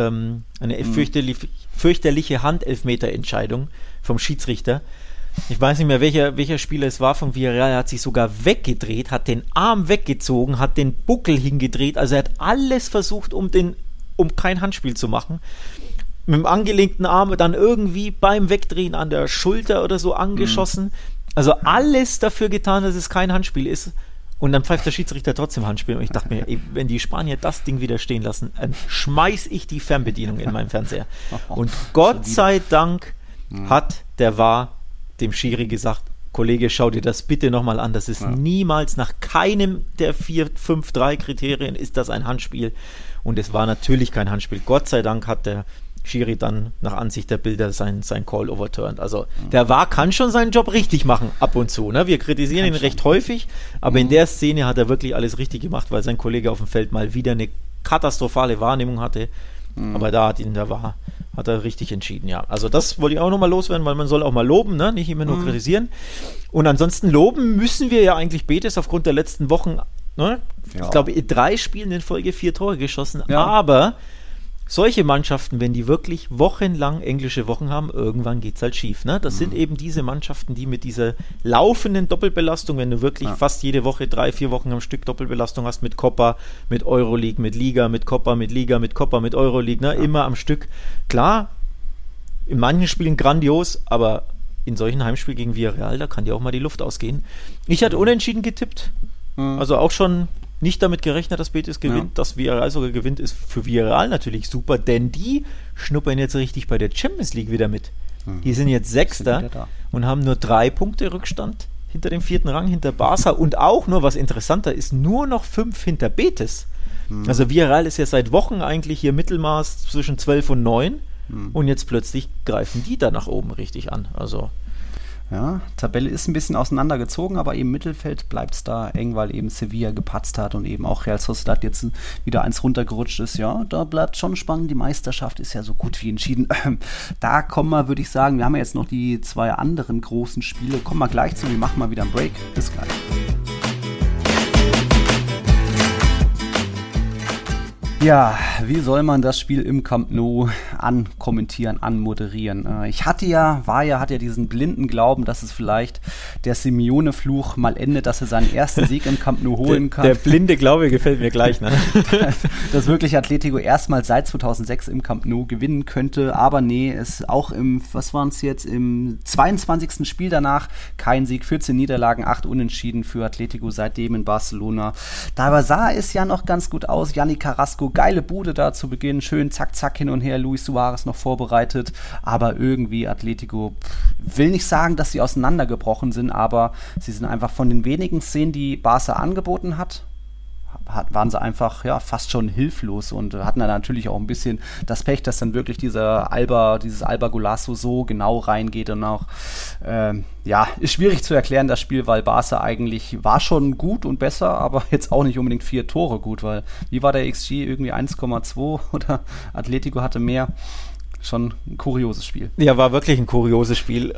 Handelfmeterentscheidung vom Schiedsrichter. Ich weiß nicht mehr, welcher Spieler es war von Villarreal, er hat sich sogar weggedreht, hat den Arm weggezogen, hat den Buckel hingedreht, also er hat alles versucht, um kein Handspiel zu machen. Mit dem angelenkten Arm dann irgendwie beim Wegdrehen an der Schulter oder so angeschossen. Also alles dafür getan, dass es kein Handspiel ist. Und dann pfeift der Schiedsrichter trotzdem Handspiel. Und ich dachte mir, wenn die Spanier das Ding wieder stehen lassen, schmeiß ich die Fernbedienung in meinen Fernseher. Und Gott sei Dank hat der VAR dem Schiri gesagt, Kollege, schau dir das bitte nochmal an. Das ist niemals nach keinem der 4-5-3 Kriterien ist das ein Handspiel. Und es war natürlich kein Handspiel. Gott sei Dank hat der Schiri dann nach Ansicht der Bilder sein Call overturned. Also der VAR kann schon seinen Job richtig machen, ab und zu. Ne? Wir kritisieren ihn recht häufig, aber in der Szene hat er wirklich alles richtig gemacht, weil sein Kollege auf dem Feld mal wieder eine katastrophale Wahrnehmung hatte. Aber da hat er richtig entschieden, ja. Also das wollte ich auch nochmal loswerden, weil man soll auch mal loben, ne? Nicht immer nur kritisieren. Und ansonsten loben müssen wir ja eigentlich Betis aufgrund der letzten Wochen, ne? Ja. Ich glaube, 3 Spielen in Folge 4 Tore geschossen, aber solche Mannschaften, wenn die wirklich wochenlang englische Wochen haben, irgendwann geht es halt schief. Ne? Das sind eben diese Mannschaften, die mit dieser laufenden Doppelbelastung, wenn du wirklich fast jede Woche 3-4 Wochen am Stück Doppelbelastung hast mit Copa, mit Euroleague, mit Liga, mit Copa, mit Liga, mit Copa, mit Euroleague, ne? Immer am Stück. Klar, in manchen Spielen grandios, aber in solchen Heimspielen gegen Villarreal, da kann dir auch mal die Luft ausgehen. Ich hatte unentschieden getippt, also auch schon nicht damit gerechnet, dass Betis gewinnt, dass Villarreal sogar gewinnt, ist für Villarreal natürlich super, denn die schnuppern jetzt richtig bei der Champions League wieder mit. Die sind jetzt Sechster und haben nur 3 Punkte Rückstand hinter dem 4. Rang, hinter Barca und auch nur, was interessanter ist, nur noch 5 hinter Betis. Also Villarreal ist ja seit Wochen eigentlich hier Mittelmaß zwischen 12 und 9 und jetzt plötzlich greifen die da nach oben richtig an. Also ja, Tabelle ist ein bisschen auseinandergezogen, aber im Mittelfeld bleibt es da eng, weil eben Sevilla gepatzt hat und eben auch Real Sociedad jetzt wieder eins runtergerutscht ist. Ja, da bleibt schon spannend. Die Meisterschaft ist ja so gut wie entschieden. Da kommen wir, würde ich sagen, wir haben ja jetzt noch die 2 anderen großen Spiele. Kommen wir gleich zu, wir machen mal wieder einen Break. Bis gleich. Ja, wie soll man das Spiel im Camp Nou ankommentieren, anmoderieren? Hatte ja diesen blinden Glauben, dass es vielleicht der Simeone-Fluch mal endet, dass er seinen ersten Sieg im Camp Nou holen kann. Der blinde Glaube gefällt mir gleich, ne? Dass wirklich Atletico erstmals seit 2006 im Camp Nou gewinnen könnte, aber nee, es auch im 22. Spiel danach kein Sieg, 14 Niederlagen, 8 Unentschieden für Atletico seitdem in Barcelona. Dabei sah es ja noch ganz gut aus, Yanni Carrasco, geile Bude da zu Beginn, schön zack, zack hin und her, Luis Suarez noch vorbereitet, aber irgendwie Atletico, will nicht sagen, dass sie auseinandergebrochen sind, aber sie sind einfach von den wenigen Szenen, die Barca angeboten hat, waren sie einfach fast schon hilflos und hatten dann natürlich auch ein bisschen das Pech, dass dann wirklich dieses Alba Golasso so genau reingeht und auch ist schwierig zu erklären, das Spiel, weil Barca eigentlich war schon gut und besser, aber jetzt auch nicht unbedingt 4 Tore gut, weil wie war der XG, irgendwie 1,2 oder Atletico hatte mehr, schon ein kurioses Spiel. Ja, war wirklich ein kurioses Spiel.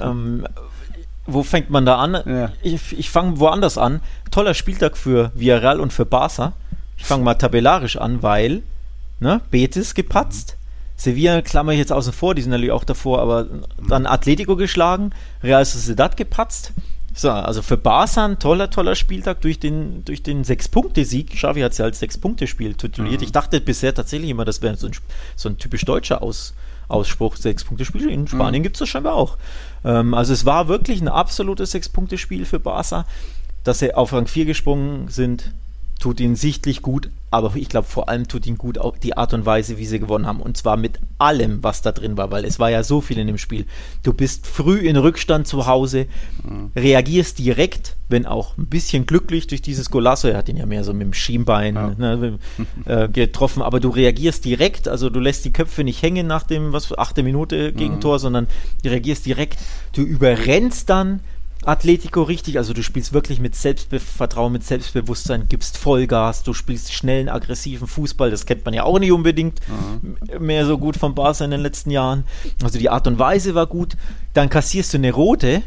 Wo fängt man da an? Ja. Ich fange woanders an. Toller Spieltag für Villarreal und für Barca. Ich fange mal tabellarisch an, weil Betis gepatzt. Sevilla klammer ich jetzt außen vor, die sind natürlich auch davor, aber dann Atletico geschlagen, Real Sociedad gepatzt. So, also für Barca ein toller Spieltag durch den 6-Punkte-Sieg. Xavi hat es ja als 6-Punkte-Spiel tituliert. Ich dachte bisher tatsächlich immer, das wäre so ein typisch deutscher Ausspruch, 6-Punkte-Spiel. In Spanien gibt es das scheinbar auch. Also es war wirklich ein absolutes 6-Punkte-Spiel für Barca. Dass sie auf Rang 4 gesprungen sind, tut ihnen sichtlich gut, aber ich glaube vor allem tut ihnen gut auch die Art und Weise, wie sie gewonnen haben, und zwar mit allem, was da drin war, weil es war ja so viel in dem Spiel. Du bist früh in Rückstand zu Hause, reagierst direkt, wenn auch ein bisschen glücklich durch dieses Golasso, er hat ihn ja mehr so mit dem Schienbein getroffen, aber du reagierst direkt, also du lässt die Köpfe nicht hängen nach dem 8. Minute Gegentor, sondern du reagierst direkt, du überrennst dann Atletico richtig, also du spielst wirklich mit Selbstvertrauen, mit Selbstbewusstsein, gibst Vollgas, du spielst schnellen, aggressiven Fußball, das kennt man ja auch nicht unbedingt mehr so gut von Barca in den letzten Jahren, also die Art und Weise war gut, dann kassierst du eine rote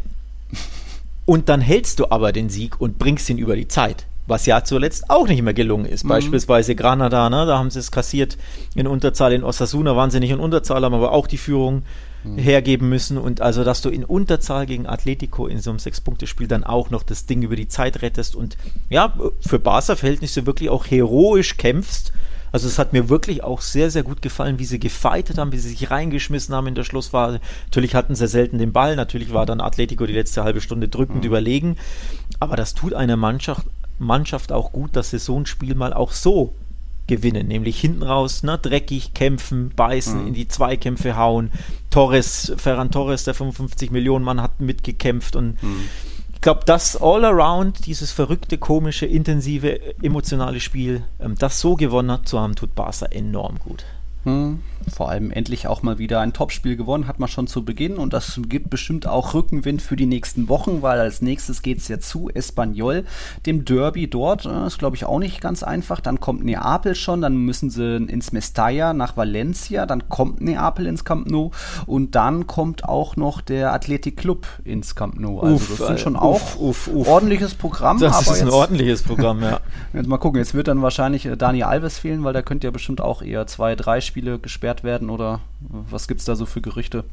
und dann hältst du aber den Sieg und bringst ihn über die Zeit, was ja zuletzt auch nicht mehr gelungen ist, beispielsweise Granada, da haben sie es kassiert in Unterzahl, in Osasuna waren sie nicht in Unterzahl, haben aber auch die Führung hergeben müssen, und also, dass du in Unterzahl gegen Atletico in so einem 6-Punkte-Spiel dann auch noch das Ding über die Zeit rettest und für Barca-Verhältnisse wirklich auch heroisch kämpfst. Also es hat mir wirklich auch sehr, sehr gut gefallen, wie sie gefightet haben, wie sie sich reingeschmissen haben in der Schlussphase. Natürlich hatten sie selten den Ball, natürlich war dann Atletico die letzte halbe Stunde drückend überlegen, aber das tut einer Mannschaft auch gut, dass sie so ein Spiel mal auch so gewinnen, nämlich hinten raus, dreckig kämpfen, beißen, in die Zweikämpfe hauen. Ferran Torres, der 55 Millionen Mann, hat mitgekämpft, und ich glaube, das All-Around, dieses verrückte, komische, intensive, emotionale Spiel, das so gewonnen zu haben, tut Barca enorm gut. Vor allem endlich auch mal wieder ein Topspiel gewonnen, hat man schon zu Beginn, und das gibt bestimmt auch Rückenwind für die nächsten Wochen, weil als nächstes geht es ja zu Espanyol, dem Derby dort, ist glaube ich auch nicht ganz einfach, dann kommt Neapel schon, dann müssen sie ins Mestalla nach Valencia, dann kommt Neapel ins Camp Nou und dann kommt auch noch der Athletic Club ins Camp Nou, also das sind schon auch ordentliches Programm. Das ist ein ordentliches Programm, ja. Jetzt mal gucken, jetzt wird dann wahrscheinlich Dani Alves fehlen, weil der könnte ja bestimmt auch eher 2-3 Spiele gesperrt werden, oder was gibt es da so für Gerüchte?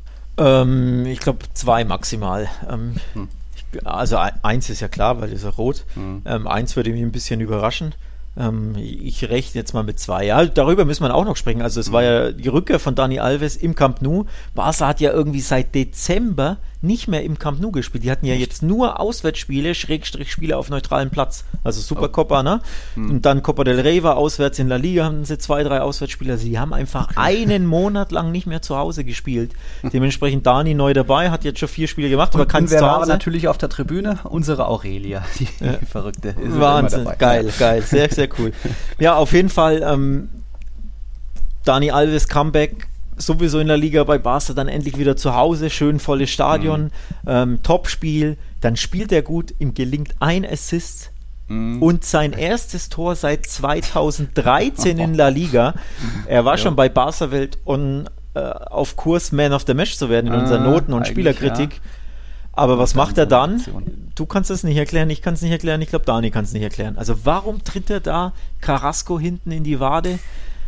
Ich glaube 2 maximal. Also 1 ist ja klar, weil ist ja rot. 1 würde mich ein bisschen überraschen. Ich rechne jetzt mal mit 2. Ja, darüber müssen wir auch noch sprechen. Also es war ja die Rückkehr von Dani Alves im Camp Nou. Barca hat ja irgendwie seit Dezember nicht mehr im Camp Nou gespielt. Die hatten ja jetzt nur Auswärtsspiele, Spiele auf neutralem Platz. Also Supercopa, Und dann Copa del Rey war auswärts, in La Liga haben sie 2-3 Auswärtsspiele. Also die haben einfach einen Monat lang nicht mehr zu Hause gespielt. Dementsprechend Dani neu dabei, hat jetzt schon 4 Spiele gemacht, aber keins zu Hause. Wer war natürlich auf der Tribüne? Unsere Aurelia, die Verrückte. Wahnsinn, geil, sehr, sehr cool. Ja, auf jeden Fall Dani Alves Comeback, sowieso in der Liga bei Barca, dann endlich wieder zu Hause, schön volles Stadion, Topspiel, dann spielt er gut, ihm gelingt ein Assist und sein erstes Tor seit 2013 in La Liga. Er war schon bei Barca Welt auf Kurs, Man of the Match zu werden in unseren Noten und Spielerkritik. Ja. Aber was macht er dann? Du kannst es nicht erklären, ich kann es nicht erklären, ich glaube Dani kann es nicht erklären. Also warum tritt er da Carrasco hinten in die Wade?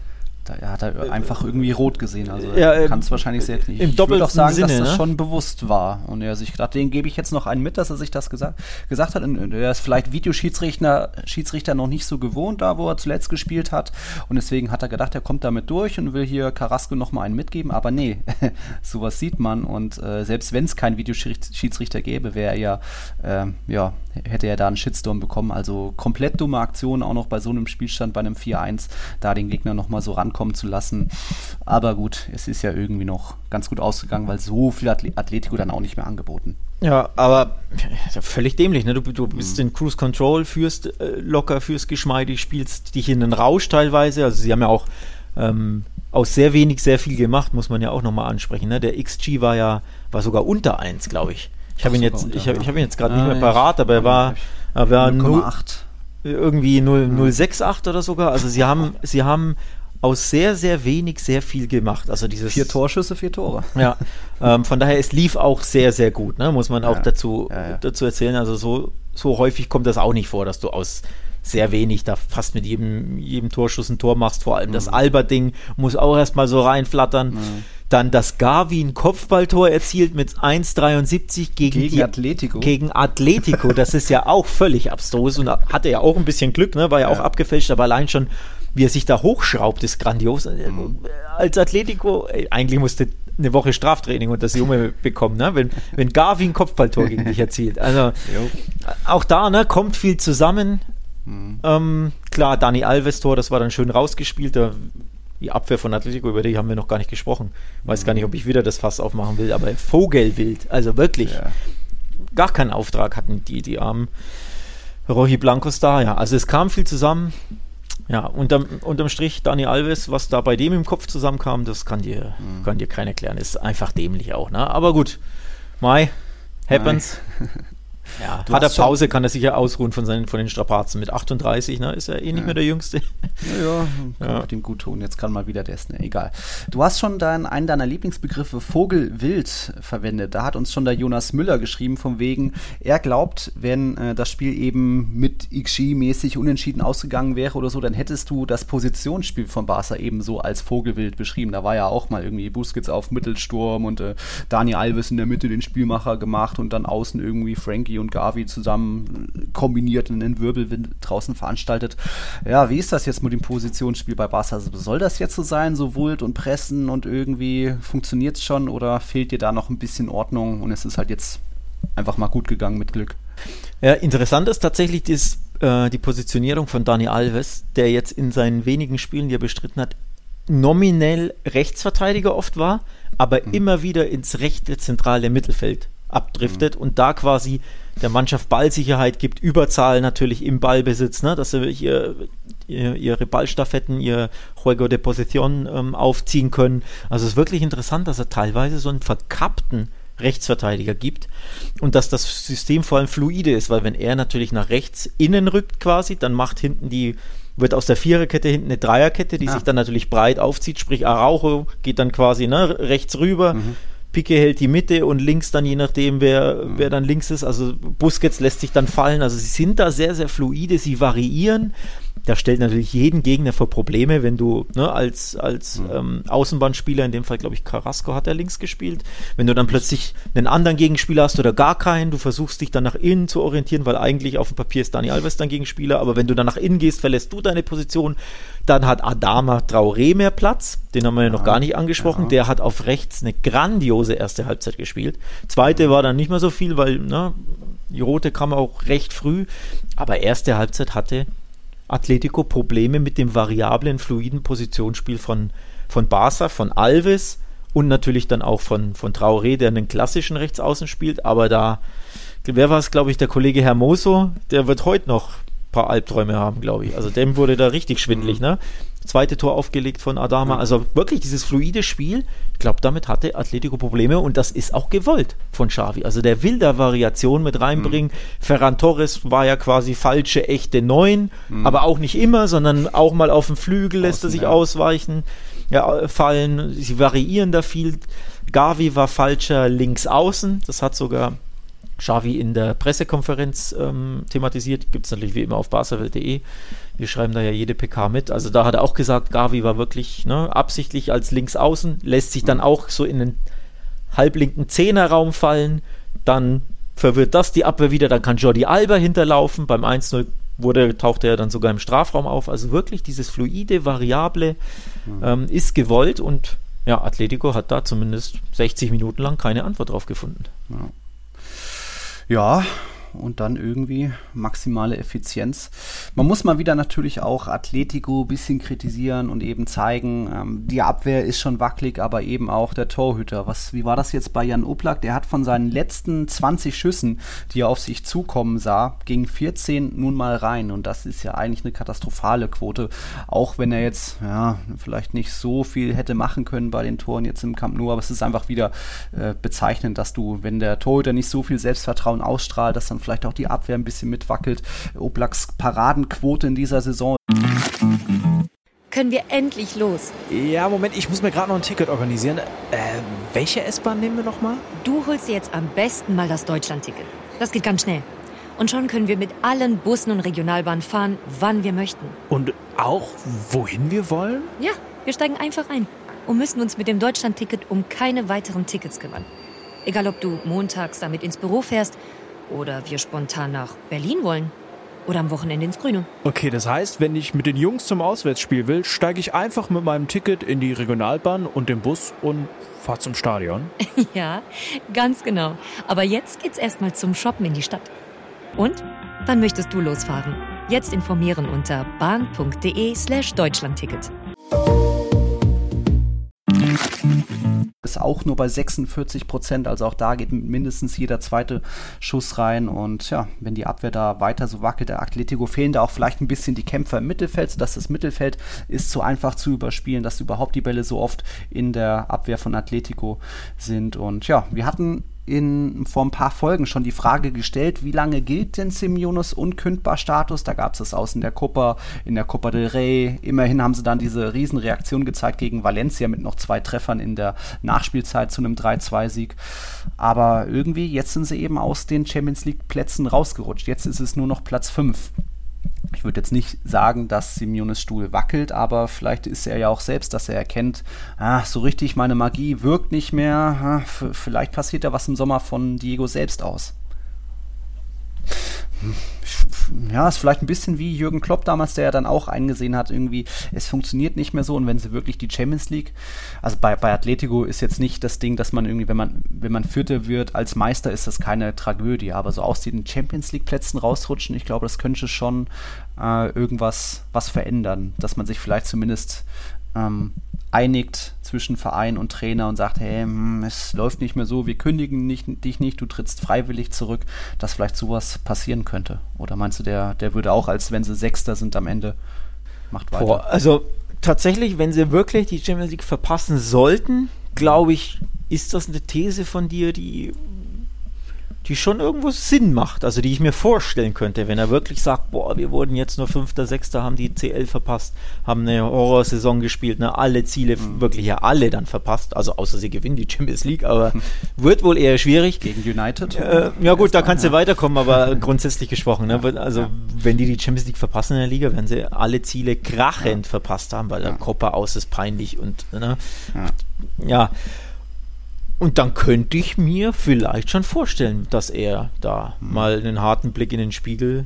Da hat er einfach irgendwie rot gesehen. Also ja, er kann es wahrscheinlich selbst nicht. Ich würde auch sagen, Sinne, dass das schon bewusst war. Und er sich gedacht, den gebe ich jetzt noch einen mit, dass er sich das gesagt hat. Und er ist vielleicht Videoschiedsrichter noch nicht so gewohnt, da wo er zuletzt gespielt hat. Und deswegen hat er gedacht, er kommt damit durch und will hier Carrasco noch mal einen mitgeben. Aber nee, sowas sieht man. Und selbst wenn es keinen Videoschiedsrichter gäbe, wäre er hätte er da einen Shitstorm bekommen. Also komplett dumme Aktion, auch noch bei so einem Spielstand, bei einem 4-1, da den Gegner noch mal so rankommen zu lassen. Aber gut, es ist ja irgendwie noch ganz gut ausgegangen, weil so viel Atletico dann auch nicht mehr angeboten. Ja, aber völlig dämlich, ne? Du bist in Cruise Control, führst locker, führst geschmeidig, spielst dich in den Rausch teilweise. Also sie haben ja auch aus sehr wenig sehr viel gemacht, muss man ja auch nochmal ansprechen. Ne? Der XG war sogar unter 1, glaube ich. Ich habe ihn jetzt gerade nicht mehr parat, aber er war 0,8. Irgendwie 0,68 oder sogar. Also sie haben aus sehr, sehr wenig sehr viel gemacht. Also 4 Torschüsse, 4 Tore. Ja, von daher, es lief auch sehr, sehr gut, ne? Muss man auch dazu erzählen. Also so häufig kommt das auch nicht vor, dass du aus sehr wenig da fast mit jedem Torschuss ein Tor machst. Vor allem das Alba-Ding muss auch erstmal so reinflattern. Dann das Gavi ein Kopfballtor erzielt mit 1,73 gegen Atletico. Das ist ja auch völlig abstrus und hatte ja auch ein bisschen Glück, ne? War ja auch abgefälscht, aber allein schon, wie er sich da hochschraubt, ist grandios. Als Atletico, eigentlich musste eine Woche Straftraining und das Junge bekommen, ne? Wenn Gavi ein Kopfballtor gegen dich erzielt. Also auch da, ne, kommt viel zusammen. Klar, Dani Alves Tor, das war dann schön rausgespielt. Die Abwehr von Atletico, über die haben wir noch gar nicht gesprochen. Weiß gar nicht, ob ich wieder das Fass aufmachen will, aber vogelwild, also wirklich gar keinen Auftrag hatten die armen Rojiblancos da. Ja, also es kam viel zusammen. Ja, unterm Strich Dani Alves, was da bei dem im Kopf zusammenkam, das kann dir keiner erklären. Ist einfach dämlich auch, ne? Aber gut, happens. Ja, hat er Pause, kann er sich ja ausruhen von den Strapazen. Mit 38, ne, ist er nicht mehr der Jüngste. Kann dem gut tun. Jetzt kann mal wieder das, ne, egal. Du hast schon einen deiner Lieblingsbegriffe Vogelwild verwendet. Da hat uns schon der Jonas Müller geschrieben, von wegen, er glaubt, wenn das Spiel eben mit XG-mäßig unentschieden ausgegangen wäre oder so, dann hättest du das Positionsspiel von Barca eben so als Vogelwild beschrieben. Da war ja auch mal irgendwie Busquets auf Mittelsturm und Dani Alves in der Mitte den Spielmacher gemacht und dann außen irgendwie Frankie und Gavi zusammen kombiniert und einen Wirbelwind draußen veranstaltet. Ja, wie ist das jetzt mit dem Positionsspiel bei Barca? Also soll das jetzt so sein, so Wult und Pressen und irgendwie funktioniert es schon oder fehlt dir da noch ein bisschen Ordnung und es ist halt jetzt einfach mal gut gegangen mit Glück? Ja, interessant ist tatsächlich die Positionierung von Dani Alves, der jetzt in seinen wenigen Spielen, die er bestritten hat, nominell Rechtsverteidiger oft war, aber immer wieder ins rechte zentrale Mittelfeld abdriftet und da quasi der Mannschaft Ballsicherheit gibt, Überzahl natürlich im Ballbesitz, ne, dass sie ihre Ballstaffetten, ihr Juego de Posición aufziehen können. Also es ist wirklich interessant, dass er teilweise so einen verkappten Rechtsverteidiger gibt und dass das System vor allem fluide ist, weil wenn er natürlich nach rechts innen rückt quasi, dann wird aus der Viererkette hinten eine Dreierkette, die sich dann natürlich breit aufzieht, sprich Araujo geht dann quasi rechts rüber, Piqué hält die Mitte und links dann, je nachdem, wer dann links ist, also Busquets lässt sich dann fallen, also sie sind da sehr, sehr fluide, sie variieren. Das stellt natürlich jeden Gegner vor Probleme, wenn du als Außenbahnspieler, in dem Fall glaube ich Carrasco hat er links gespielt, wenn du dann plötzlich einen anderen Gegenspieler hast oder gar keinen, du versuchst dich dann nach innen zu orientieren, weil eigentlich auf dem Papier ist Dani Alves dein Gegenspieler, aber wenn du dann nach innen gehst, verlässt du deine Position, dann hat Adama Traoré mehr Platz, den haben wir ja noch gar nicht angesprochen, der hat auf rechts eine grandiose erste Halbzeit gespielt, zweite war dann nicht mehr so viel, weil die rote kam auch recht früh, aber erste Halbzeit hatte Atletico Probleme mit dem variablen, fluiden Positionsspiel von Barca, von Alves und natürlich dann auch von Traoré, der einen klassischen Rechtsaußen spielt, aber wer war es, glaube ich, der Kollege Hermoso, der wird heute noch ein paar Albträume haben, glaube ich. Also dem wurde da richtig schwindelig, ne? Zweite Tor aufgelegt von Adama, also wirklich dieses fluide Spiel, ich glaube, damit hatte Atletico Probleme und das ist auch gewollt von Xavi. Also der will da Variation mit reinbringen. Ferran Torres war ja quasi falsche, echte 9, aber auch nicht immer, sondern auch mal auf dem Flügel lässt er sich ausweichen, fallen. Sie variieren da viel. Gavi war falscher Linksaußen, das hat sogar Xavi in der Pressekonferenz thematisiert. Gibt es natürlich wie immer auf barca-welt.de. Wir schreiben da ja jede PK mit. Also da hat er auch gesagt, Gavi war wirklich absichtlich als Linksaußen, lässt sich dann auch so in den halblinken Zehnerraum fallen, dann verwirrt das die Abwehr wieder, dann kann Jordi Alba hinterlaufen. Beim 1-0 tauchte er dann sogar im Strafraum auf. Also wirklich dieses fluide, variable ist gewollt und ja, Atletico hat da zumindest 60 Minuten lang keine Antwort drauf gefunden. Ja, und dann irgendwie maximale Effizienz. Man muss mal wieder natürlich auch Atletico ein bisschen kritisieren und eben zeigen, die Abwehr ist schon wackelig, aber eben auch der Torhüter. Wie war das jetzt bei Jan Oblak? Der hat von seinen letzten 20 Schüssen, die er auf sich zukommen sah, ging 14 nun mal rein und das ist ja eigentlich eine katastrophale Quote, auch wenn er jetzt vielleicht nicht so viel hätte machen können bei den Toren jetzt im Camp Nou, aber es ist einfach wieder bezeichnend, dass wenn der Torhüter nicht so viel Selbstvertrauen ausstrahlt, dass dann vielleicht auch die Abwehr ein bisschen mitwackelt. Oblaks Paradenquote in dieser Saison. Können wir endlich los? Ja, Moment, ich muss mir gerade noch ein Ticket organisieren. Welche S-Bahn nehmen wir nochmal? Du holst dir jetzt am besten mal das Deutschland-Ticket. Das geht ganz schnell. Und schon können wir mit allen Bussen und Regionalbahnen fahren, wann wir möchten. Und auch, wohin wir wollen? Ja, wir steigen einfach ein und müssen uns mit dem Deutschland-Ticket um keine weiteren Tickets kümmern. Egal, ob du montags damit ins Büro fährst oder wir spontan nach Berlin wollen. Oder am Wochenende ins Grüne. Okay, das heißt, wenn ich mit den Jungs zum Auswärtsspiel will, steige ich einfach mit meinem Ticket in die Regionalbahn und den Bus und fahre zum Stadion. Ja, ganz genau. Aber jetzt geht's erstmal zum Shoppen in die Stadt. Und? Wann möchtest du losfahren? Jetzt informieren unter bahn.de/Deutschlandticket. Ist auch nur bei 46%, also auch da geht mindestens jeder zweite Schuss rein und ja, wenn die Abwehr da weiter so wackelt, der Atletico fehlen da auch vielleicht ein bisschen die Kämpfer im Mittelfeld, sodass das Mittelfeld ist so einfach zu überspielen, dass überhaupt die Bälle so oft in der Abwehr von Atletico sind und ja, wir hatten vor ein paar Folgen schon die Frage gestellt, wie lange gilt denn Simeones Unkündbar-Status? Da gab es das aus in der Copa del Rey. Immerhin haben sie dann diese Riesenreaktion gezeigt gegen Valencia mit noch 2 Treffern in der Nachspielzeit zu einem 3-2-Sieg. Aber irgendwie, jetzt sind sie eben aus den Champions-League-Plätzen rausgerutscht. Jetzt ist es nur noch Platz 5. Ich würde jetzt nicht sagen, dass Simeones Stuhl wackelt, aber vielleicht ist er ja auch selbst, dass er erkennt, so richtig meine Magie wirkt nicht mehr, vielleicht passiert da was im Sommer von Diego selbst aus. Ja, ist vielleicht ein bisschen wie Jürgen Klopp damals, der ja dann auch eingesehen hat, irgendwie, es funktioniert nicht mehr so und wenn sie wirklich die Champions League, also bei Atletico ist jetzt nicht das Ding, dass man irgendwie, wenn man Vierter wird als Meister, ist das keine Tragödie, aber so aus den Champions League Plätzen rausrutschen, ich glaube, das könnte schon irgendwas verändern, dass man sich vielleicht zumindest einigt zwischen Verein und Trainer und sagt, hey, es läuft nicht mehr so, wir kündigen dich nicht, du trittst freiwillig zurück, dass vielleicht sowas passieren könnte. Oder meinst du, der würde auch, als wenn sie Sechster sind am Ende, macht weiter? Also tatsächlich, wenn sie wirklich die Champions League verpassen sollten, glaube ich, ist das eine These von dir, die schon irgendwo Sinn macht, also die ich mir vorstellen könnte, wenn er wirklich sagt, wir wurden jetzt nur 5., 6., haben die CL verpasst, haben eine Horrorsaison gespielt, alle Ziele, wirklich ja alle dann verpasst, also außer sie gewinnen die Champions League, aber wird wohl eher schwierig. Gegen United? Ja gut, da kannst du weiterkommen, aber grundsätzlich gesprochen, wenn die Champions League verpassen in der Liga, werden sie alle Ziele krachend verpasst haben, weil der Copa aus ist peinlich und und dann könnte ich mir vielleicht schon vorstellen, dass er da mal einen harten Blick in den Spiegel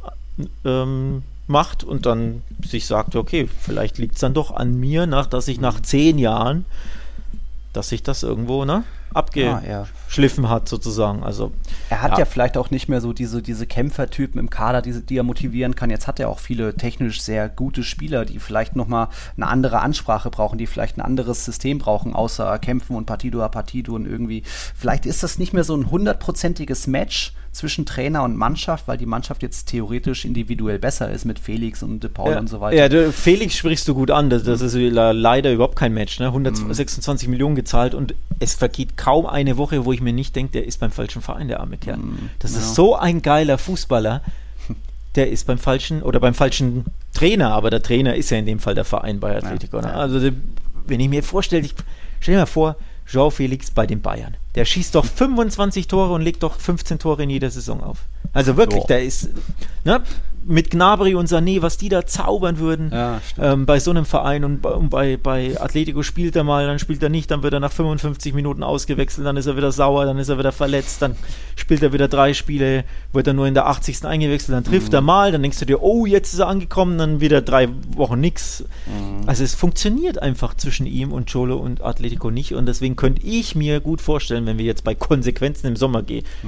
macht und dann sich sagt, okay, vielleicht liegt es dann doch an mir, dass ich nach 10 Jahren, dass sich das irgendwo abgeschliffen hat sozusagen. Also er hat ja vielleicht auch nicht mehr so diese Kämpfertypen im Kader, die er motivieren kann. Jetzt hat er auch viele technisch sehr gute Spieler, die vielleicht nochmal eine andere Ansprache brauchen, die vielleicht ein anderes System brauchen, außer Kämpfen und Partido und irgendwie. Vielleicht ist das nicht mehr so ein 100%iges Match zwischen Trainer und Mannschaft, weil die Mannschaft jetzt theoretisch individuell besser ist mit Felix und De Paul und so weiter. Ja, Felix sprichst du gut an, das ist leider überhaupt kein Match, 126 Millionen gezahlt und es vergeht kaum eine Woche, wo ich mir nicht denke, der ist beim falschen Verein, der arme Kerl. Das ist so ein geiler Fußballer, der ist beim falschen Trainer, aber der Trainer ist ja in dem Fall der Verein bei Atletico. Also wenn ich mir vorstelle, stell dir mal vor, João Felix bei den Bayern. Der schießt doch 25 Tore und legt doch 15 Tore in jeder Saison auf. Also wirklich, der ist, ne, mit Gnabry und Sané, was die da zaubern würden, bei so einem Verein, und bei Atletico spielt er mal, dann spielt er nicht, dann wird er nach 55 Minuten ausgewechselt, dann ist er wieder sauer, dann ist er wieder verletzt, dann spielt er wieder 3 Spiele, wird er nur in der 80. eingewechselt, dann trifft er mal, dann denkst du dir, oh, jetzt ist er angekommen, dann wieder 3 Wochen nix. Also es funktioniert einfach zwischen ihm und Cholo und Atletico nicht, und deswegen könnte ich mir gut vorstellen, wenn wir jetzt bei Konsequenzen im Sommer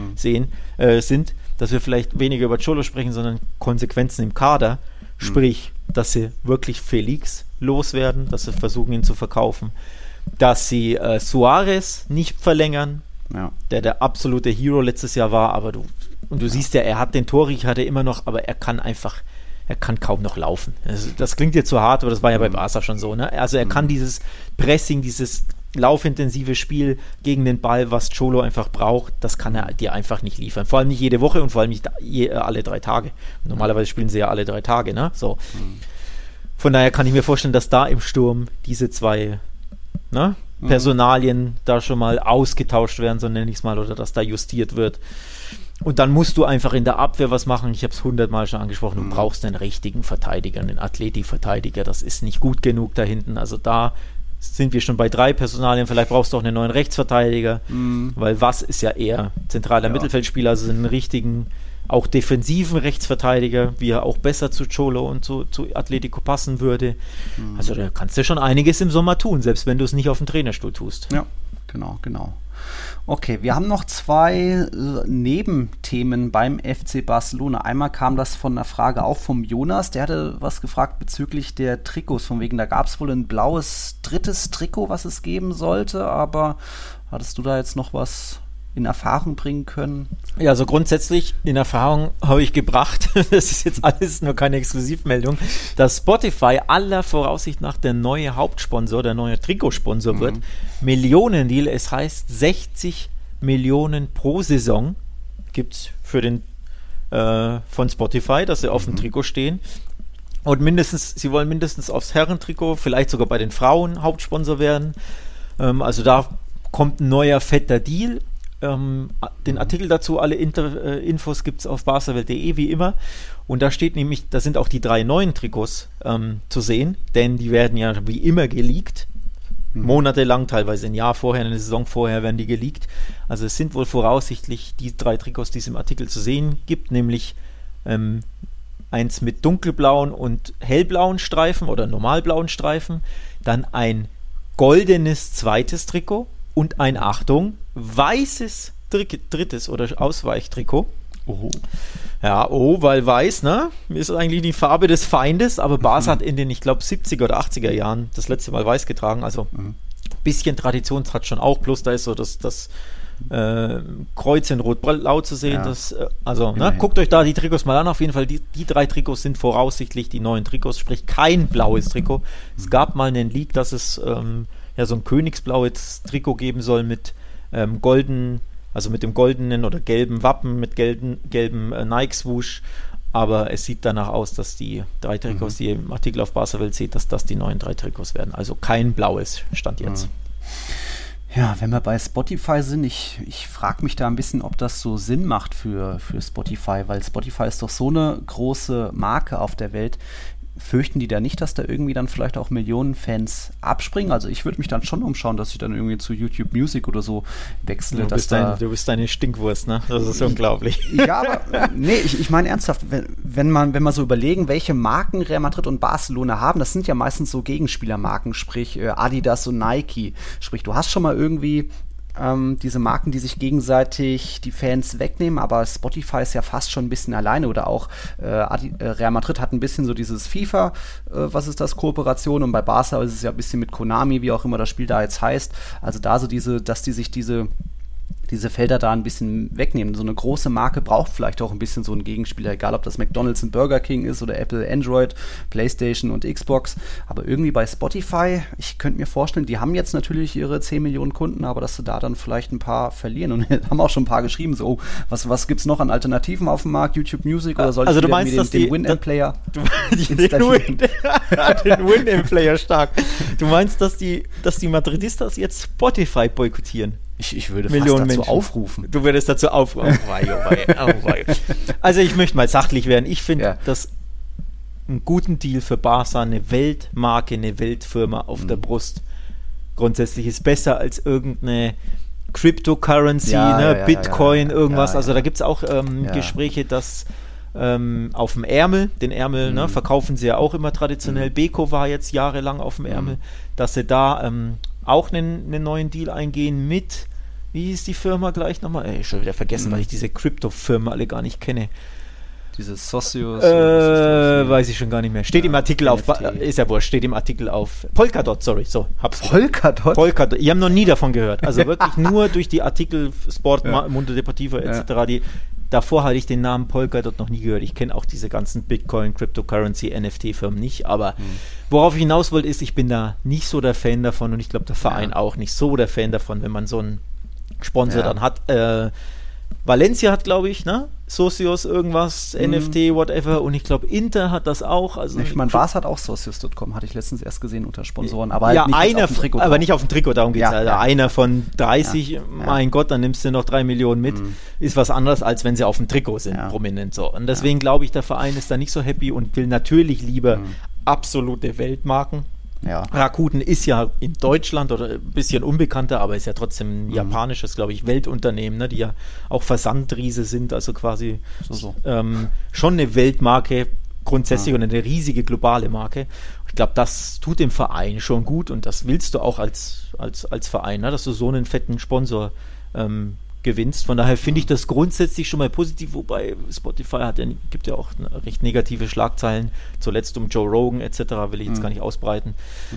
sind, dass wir vielleicht weniger über Cholo sprechen, sondern Konsequenzen im Kader, sprich, dass sie wirklich Felix loswerden, dass sie versuchen, ihn zu verkaufen, dass sie Suarez nicht verlängern, der absolute Hero letztes Jahr war, aber du siehst ja, er hat den Torriecher, hat er immer noch, aber er kann kaum noch laufen. Also, das klingt jetzt zu hart, aber das war ja bei Barca schon so, ne? Also er kann dieses Pressing, dieses laufintensive Spiel gegen den Ball, was Cholo einfach braucht, das kann er dir einfach nicht liefern. Vor allem nicht jede Woche und vor allem nicht alle 3 Tage. Normalerweise spielen sie ja alle 3 Tage, ne? So. Von daher kann ich mir vorstellen, dass da im Sturm diese 2 Personalien da schon mal ausgetauscht werden, so nenne ich es mal, oder dass da justiert wird. Und dann musst du einfach in der Abwehr was machen. Ich habe es 100-mal schon angesprochen. Du brauchst einen richtigen Verteidiger, einen Atleti-Verteidiger. Das ist nicht gut genug da hinten. Also da sind wir schon bei 3 Personalien. Vielleicht brauchst du auch einen neuen Rechtsverteidiger, weil was ist ja eher zentraler Mittelfeldspieler, also einen richtigen, auch defensiven Rechtsverteidiger, wie er auch besser zu Cholo und zu Atletico passen würde. Also da kannst du schon einiges im Sommer tun, selbst wenn du es nicht auf dem Trainerstuhl tust. Ja, genau. Okay, wir haben noch 2 Nebenthemen beim FC Barcelona. Einmal kam das von einer Frage auch vom Jonas, der hatte was gefragt bezüglich der Trikots, von wegen, da gab es wohl ein blaues 3. Trikot, was es geben sollte, aber hattest du da jetzt noch was in Erfahrung bringen können? Ja, also grundsätzlich in Erfahrung habe ich gebracht, das ist jetzt alles nur keine Exklusivmeldung, dass Spotify aller Voraussicht nach der neue Hauptsponsor, der neue Trikotsponsor wird. Millionendeal, es heißt 60 Millionen pro Saison gibt es für den von Spotify, dass sie auf dem Trikot stehen. Und sie wollen mindestens aufs Herrentrikot, vielleicht sogar bei den Frauen Hauptsponsor werden. Also da kommt ein neuer fetter Deal. Den Artikel dazu, alle Infos gibt es auf barca-welt.de wie immer, und da steht nämlich, da sind auch die 3 neuen Trikots zu sehen, denn die werden ja wie immer geleakt, monatelang, teilweise ein Jahr vorher, eine Saison vorher werden die geleakt, also es sind wohl voraussichtlich die 3 Trikots, die es im Artikel zu sehen gibt, nämlich eins mit dunkelblauen und hellblauen Streifen oder normalblauen Streifen, dann ein goldenes 2. Trikot und ein, Achtung, weißes 3. oder Ausweichtrikot. Ja, weil weiß, ne? Ist eigentlich die Farbe des Feindes, aber Barca hat in den, ich glaube, 70er oder 80er Jahren das letzte Mal weiß getragen, also ein bisschen Tradition hat schon auch, plus da ist so das Kreuz in rot-blau zu sehen, guckt euch da die Trikots mal an, auf jeden Fall, die 3 Trikots sind voraussichtlich die neuen Trikots, sprich kein blaues Trikot. Es gab mal einen Leak, dass es so ein königsblaues Trikot geben soll mit golden, also mit dem goldenen oder gelben Wappen, mit gelben Nike-Swoosh, aber es sieht danach aus, dass die 3 Trikots, die ihr im Artikel auf Barca-Welt seht, dass das die neuen 3 Trikots werden, also kein blaues Stand jetzt. Ja, wenn wir bei Spotify sind, ich frage mich da ein bisschen, ob das so Sinn macht für Spotify, weil Spotify ist doch so eine große Marke auf der Welt. Fürchten die da nicht, dass da irgendwie dann vielleicht auch Millionen Fans abspringen? Also ich würde mich dann schon umschauen, dass ich dann irgendwie zu YouTube Music oder so wechsle. Du bist eine Stinkwurst, ne? Das ist unglaublich. Ja, aber nee, ich meine ernsthaft, wenn man so überlegen, welche Marken Real Madrid und Barcelona haben, das sind ja meistens so Gegenspielermarken, sprich Adidas und Nike. Sprich, du hast schon mal irgendwie diese Marken, die sich gegenseitig die Fans wegnehmen, aber Spotify ist ja fast schon ein bisschen alleine, oder auch Real Madrid hat ein bisschen so dieses FIFA, was ist das, Kooperation, und bei Barca ist es ja ein bisschen mit Konami, wie auch immer das Spiel da jetzt heißt, also da so dass die sich diese diese Felder da ein bisschen wegnehmen. So eine große Marke braucht vielleicht auch ein bisschen so einen Gegenspieler, egal ob das McDonald's und Burger King ist oder Apple, Android, PlayStation und Xbox. Aber irgendwie bei Spotify, ich könnte mir vorstellen, die haben jetzt natürlich ihre 10 Millionen Kunden, aber dass sie da dann vielleicht ein paar verlieren. Und haben auch schon ein paar geschrieben, so, was gibt's noch an Alternativen auf dem Markt? YouTube Music oder soll ich du meinst, dass den Winamp-Player den Winamp-Player stark. Du meinst, dass die Madridistas jetzt Spotify boykottieren? Ich würde Millionen fast dazu Menschen aufrufen. Du würdest dazu aufrufen. Also ich möchte mal sachlich werden. Ich finde, dass einen guten Deal für Barca, eine Weltmarke, eine Weltfirma auf der Brust grundsätzlich ist besser als irgendeine Cryptocurrency, Bitcoin, irgendwas. Also da gibt es auch Gespräche, dass auf dem Ärmel, den Ärmel verkaufen sie ja auch immer traditionell. Beko war jetzt jahrelang auf dem Ärmel, dass sie da auch einen neuen Deal eingehen mit, wie hieß die Firma gleich nochmal? Schon wieder vergessen, weil ich diese Krypto-Firmen alle gar nicht kenne. Diese Socios? Weiß ich schon gar nicht mehr. Steht im Artikel NFT. Ist ja wurscht, steht im Artikel auf Polkadot, sorry, so, hab's. Polkadot? Ich habe noch nie davon gehört. Also wirklich nur durch die Artikel Sport, Mundo Deportivo etc. Davor hatte ich den Namen Polkadot noch nie gehört. Ich kenne auch diese ganzen Bitcoin, Cryptocurrency, NFT-Firmen nicht, aber worauf ich hinaus wollte, ist, ich bin da nicht so der Fan davon und ich glaube, der Verein auch nicht so der Fan davon, wenn man so einen Sponsor dann hat. Valencia hat, glaube ich, Socios irgendwas, NFT, whatever, und ich glaube, Inter hat das auch. Also ich meine, Barca hat auch Socios.com, hatte ich letztens erst gesehen unter Sponsoren, aber ja, nicht auf dem Trikot. Aber nicht auf dem Trikot, darum geht es. Einer von 30, Ja. mein Gott, dann nimmst du noch 3 Millionen mit, ist was anderes, als wenn sie auf dem Trikot sind, prominent so. Und deswegen glaube ich, der Verein ist da nicht so happy und will natürlich lieber absolute Weltmarken. Ja. Rakuten ist ja in Deutschland oder ein bisschen unbekannter, aber ist ja trotzdem ein japanisches, glaube ich, Weltunternehmen, ne, die ja auch Versandriese sind, also quasi schon eine Weltmarke grundsätzlich und eine riesige globale Marke. Ich glaube, das tut dem Verein schon gut und das willst du auch als Verein, ne, dass du so einen fetten Sponsor gewinnst. Von daher finde ich das grundsätzlich schon mal positiv, wobei Spotify gibt ja auch recht negative Schlagzeilen, zuletzt um Joe Rogan etc., will ich jetzt gar nicht ausbreiten,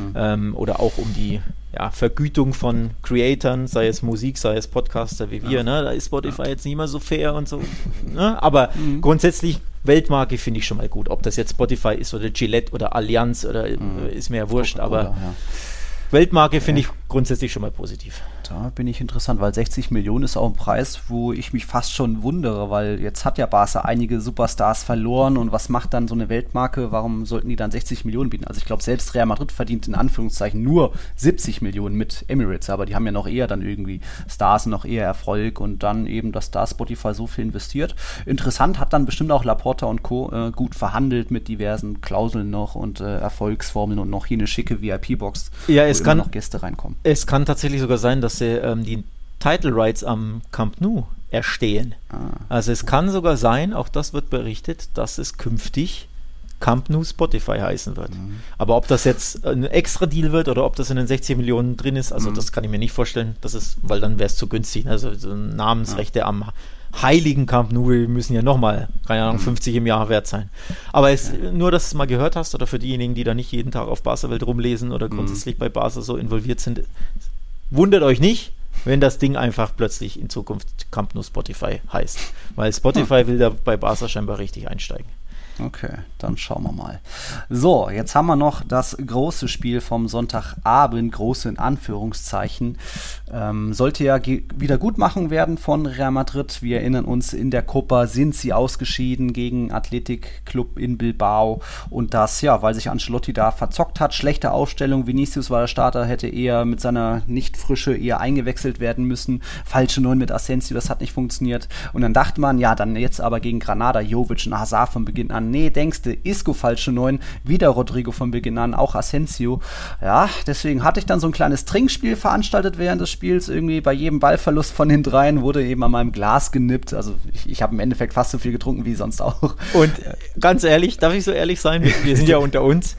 oder auch um die Vergütung von Creatoren, sei es Musik, sei es Podcaster wie wir, ne? Da ist Spotify jetzt nicht mehr so fair und so, ne? Aber grundsätzlich Weltmarke finde ich schon mal gut, ob das jetzt Spotify ist oder Gillette oder Allianz oder ist mir ja wurscht, aber Weltmarke finde ich grundsätzlich schon mal positiv. Da bin ich interessant, weil 60 Millionen ist auch ein Preis, wo ich mich fast schon wundere, weil jetzt hat ja Barca einige Superstars verloren und was macht dann so eine Weltmarke? Warum sollten die dann 60 Millionen bieten? Also ich glaube, selbst Real Madrid verdient in Anführungszeichen nur 70 Millionen mit Emirates, aber die haben ja noch eher dann irgendwie Stars und noch eher Erfolg und dann eben, dass da Spotify so viel investiert. Interessant, hat dann bestimmt auch Laporta und Co. Gut verhandelt mit diversen Klauseln noch und Erfolgsformeln und noch hier eine schicke VIP-Box, wo immer noch Gäste reinkommen. Es kann tatsächlich sogar sein, dass sie die Title Rights am Camp Nou erstehen. Also es kann sogar sein, auch das wird berichtet, dass es künftig Camp Nou Spotify heißen wird. Aber ob das jetzt ein extra Deal wird oder ob das in den 60 Millionen drin ist, also das kann ich mir nicht vorstellen, weil dann wäre es zu günstig. Also so Namensrechte am heiligen Camp Nou müssen ja nochmal, keine Ahnung, 50 im Jahr wert sein. Aber nur, dass du es mal gehört hast oder für diejenigen, die da nicht jeden Tag auf Barca-Welt rumlesen oder grundsätzlich bei Barca so involviert sind, wundert euch nicht, wenn das Ding einfach plötzlich in Zukunft Camp Nou Spotify heißt. Weil Spotify will da bei Barca scheinbar richtig einsteigen. Okay, dann schauen wir mal. So, jetzt haben wir noch das große Spiel vom Sonntagabend, große in Anführungszeichen. Sollte ja Wiedergutmachung werden von Real Madrid. Wir erinnern uns, in der Copa sind sie ausgeschieden gegen Athletic Club in Bilbao. Und das, weil sich Ancelotti da verzockt hat. Schlechte Aufstellung. Vinicius war der Starter, hätte eher mit seiner Nicht-Frische eher eingewechselt werden müssen. Falsche 9 mit Asensio, das hat nicht funktioniert. Und dann dachte man, dann jetzt aber gegen Granada, Jovic und Hazard von Beginn an. Nee, denkst du, Isco falsche 9, wieder Rodrigo von Beginn an, auch Asensio. Ja, deswegen hatte ich dann so ein kleines Trinkspiel veranstaltet während des Spiels. Irgendwie bei jedem Ballverlust von den dreien wurde eben an meinem Glas genippt. Also ich habe im Endeffekt fast so viel getrunken wie sonst auch. Und ganz ehrlich, darf ich so ehrlich sein? Wir sind ja unter uns.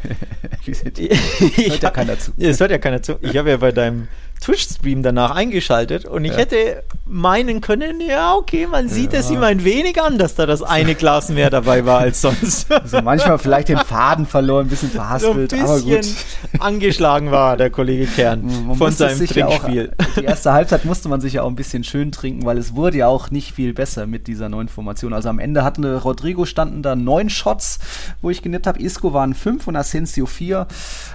Hört ja keiner zu. Es hört ja keiner zu. Ich habe ja bei deinem Twitch-Stream danach eingeschaltet und ich hätte meinen können, man sieht es ihm ein wenig an, dass da das eine Glas mehr dabei war als sonst. Also manchmal vielleicht den Faden verloren, ein bisschen verhaspelt, so ein bisschen aber gut. Angeschlagen war der Kollege Kern von seinem Trinkspiel. Die erste Halbzeit musste man sich ja auch ein bisschen schön trinken, weil es wurde ja auch nicht viel besser mit dieser neuen Formation. Also am Ende standen da 9 Shots, wo ich genippt habe. Isco waren 5 und Asensio 4.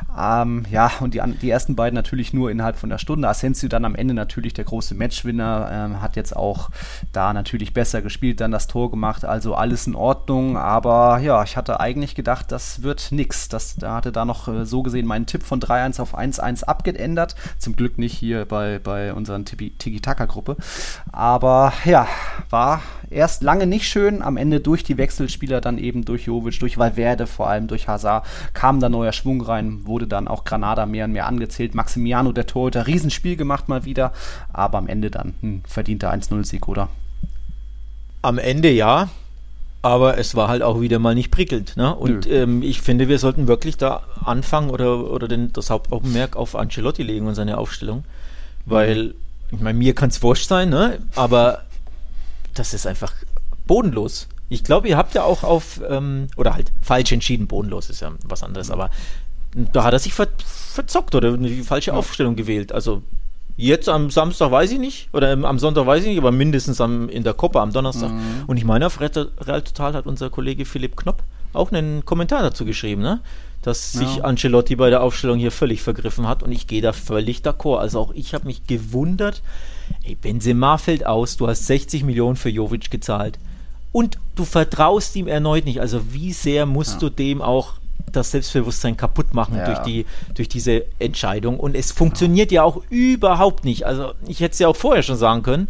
Und die ersten beiden natürlich nur innerhalb von einer Stunde. Asensio dann am Ende natürlich der große Matchwinner, hat jetzt auch da natürlich besser gespielt, dann das Tor gemacht, also alles in Ordnung. Aber ja, ich hatte eigentlich gedacht, das wird nix. Da hatte da noch so gesehen meinen Tipp von 3-1 auf 1-1 abgeändert. Zum Glück nicht hier bei unseren Tiki-Taka-Gruppe. Aber ja, war erst lange nicht schön. Am Ende durch die Wechselspieler, dann eben durch Jovic, durch Valverde, vor allem durch Hazard, kam da neuer Schwung rein, wurde dann auch Granada mehr und mehr angezählt. Maximiano, der Torhüter, Riesenspiel gemacht mal wieder, aber am Ende dann ein verdienter 1-0-Sieg, oder? Am Ende ja, aber es war halt auch wieder mal nicht prickelnd. Ne? Und ich finde, wir sollten wirklich da anfangen oder das Hauptaugenmerk auf Ancelotti legen und seine Aufstellung, weil, ich meine, mir kann es wurscht sein, ne? Aber das ist einfach bodenlos. Ich glaube, ihr habt ja auch oder halt falsch entschieden, bodenlos ist ja was anderes, aber da hat er sich verzockt oder die falsche Aufstellung gewählt. Also jetzt am Samstag weiß ich nicht, oder am Sonntag weiß ich nicht, aber mindestens in der Copa am Donnerstag. Und ich meine, auf Real Total hat unser Kollege Philipp Knopp auch einen Kommentar dazu geschrieben, ne? Dass sich Ancelotti bei der Aufstellung hier völlig vergriffen hat, und ich gehe da völlig d'accord. Also auch ich habe mich gewundert, Benzema fällt aus, du hast 60 Millionen für Jovic gezahlt und du vertraust ihm erneut nicht. Also wie sehr musst du dem auch das Selbstbewusstsein kaputt machen durch diese Entscheidung, und es funktioniert ja auch überhaupt nicht. Also ich hätte es ja auch vorher schon sagen können.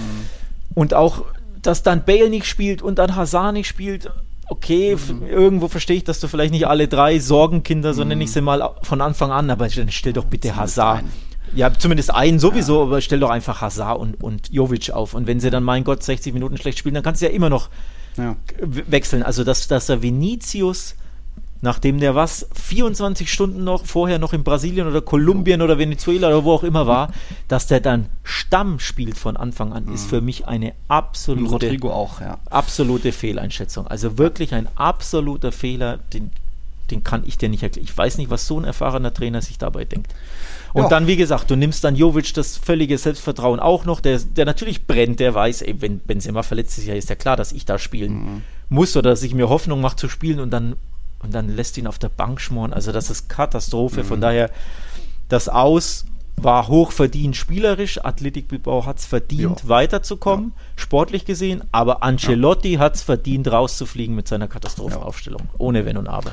Und auch, dass dann Bale nicht spielt und dann Hazard nicht spielt, okay, irgendwo verstehe ich, dass du vielleicht nicht alle 3 Sorgenkinder, so nenne ich sie mal, von Anfang an, aber dann stell doch bitte Hazard. Ja, zumindest einen sowieso, aber stell doch einfach Hazard und Jovic auf. Und wenn sie dann, mein Gott, 60 Minuten schlecht spielen, dann kannst du ja immer noch wechseln. Also, dass der Vinicius, nachdem der 24 Stunden vorher noch in Brasilien oder Kolumbien oder Venezuela oder wo auch immer war, dass der dann Stamm spielt von Anfang an, ist für mich eine absolute, Rodrigo auch, absolute Fehleinschätzung. Also wirklich ein absoluter Fehler, den kann ich dir nicht erklären. Ich weiß nicht, was so ein erfahrener Trainer sich dabei denkt. Und dann, wie gesagt, du nimmst dann Jovic das völlige Selbstvertrauen auch noch, der natürlich brennt, der weiß, wenn Benzema verletzt ist, ja, ist ja klar, dass ich da spielen muss oder dass ich mir Hoffnung mache zu spielen, und dann lässt ihn auf der Bank schmoren. Also das ist Katastrophe. Von daher, das Aus war hochverdient spielerisch. Athletic Bilbao hat es verdient, weiterzukommen, sportlich gesehen, aber Ancelotti hat es verdient, rauszufliegen mit seiner Katastrophenaufstellung. Ohne Wenn und Aber.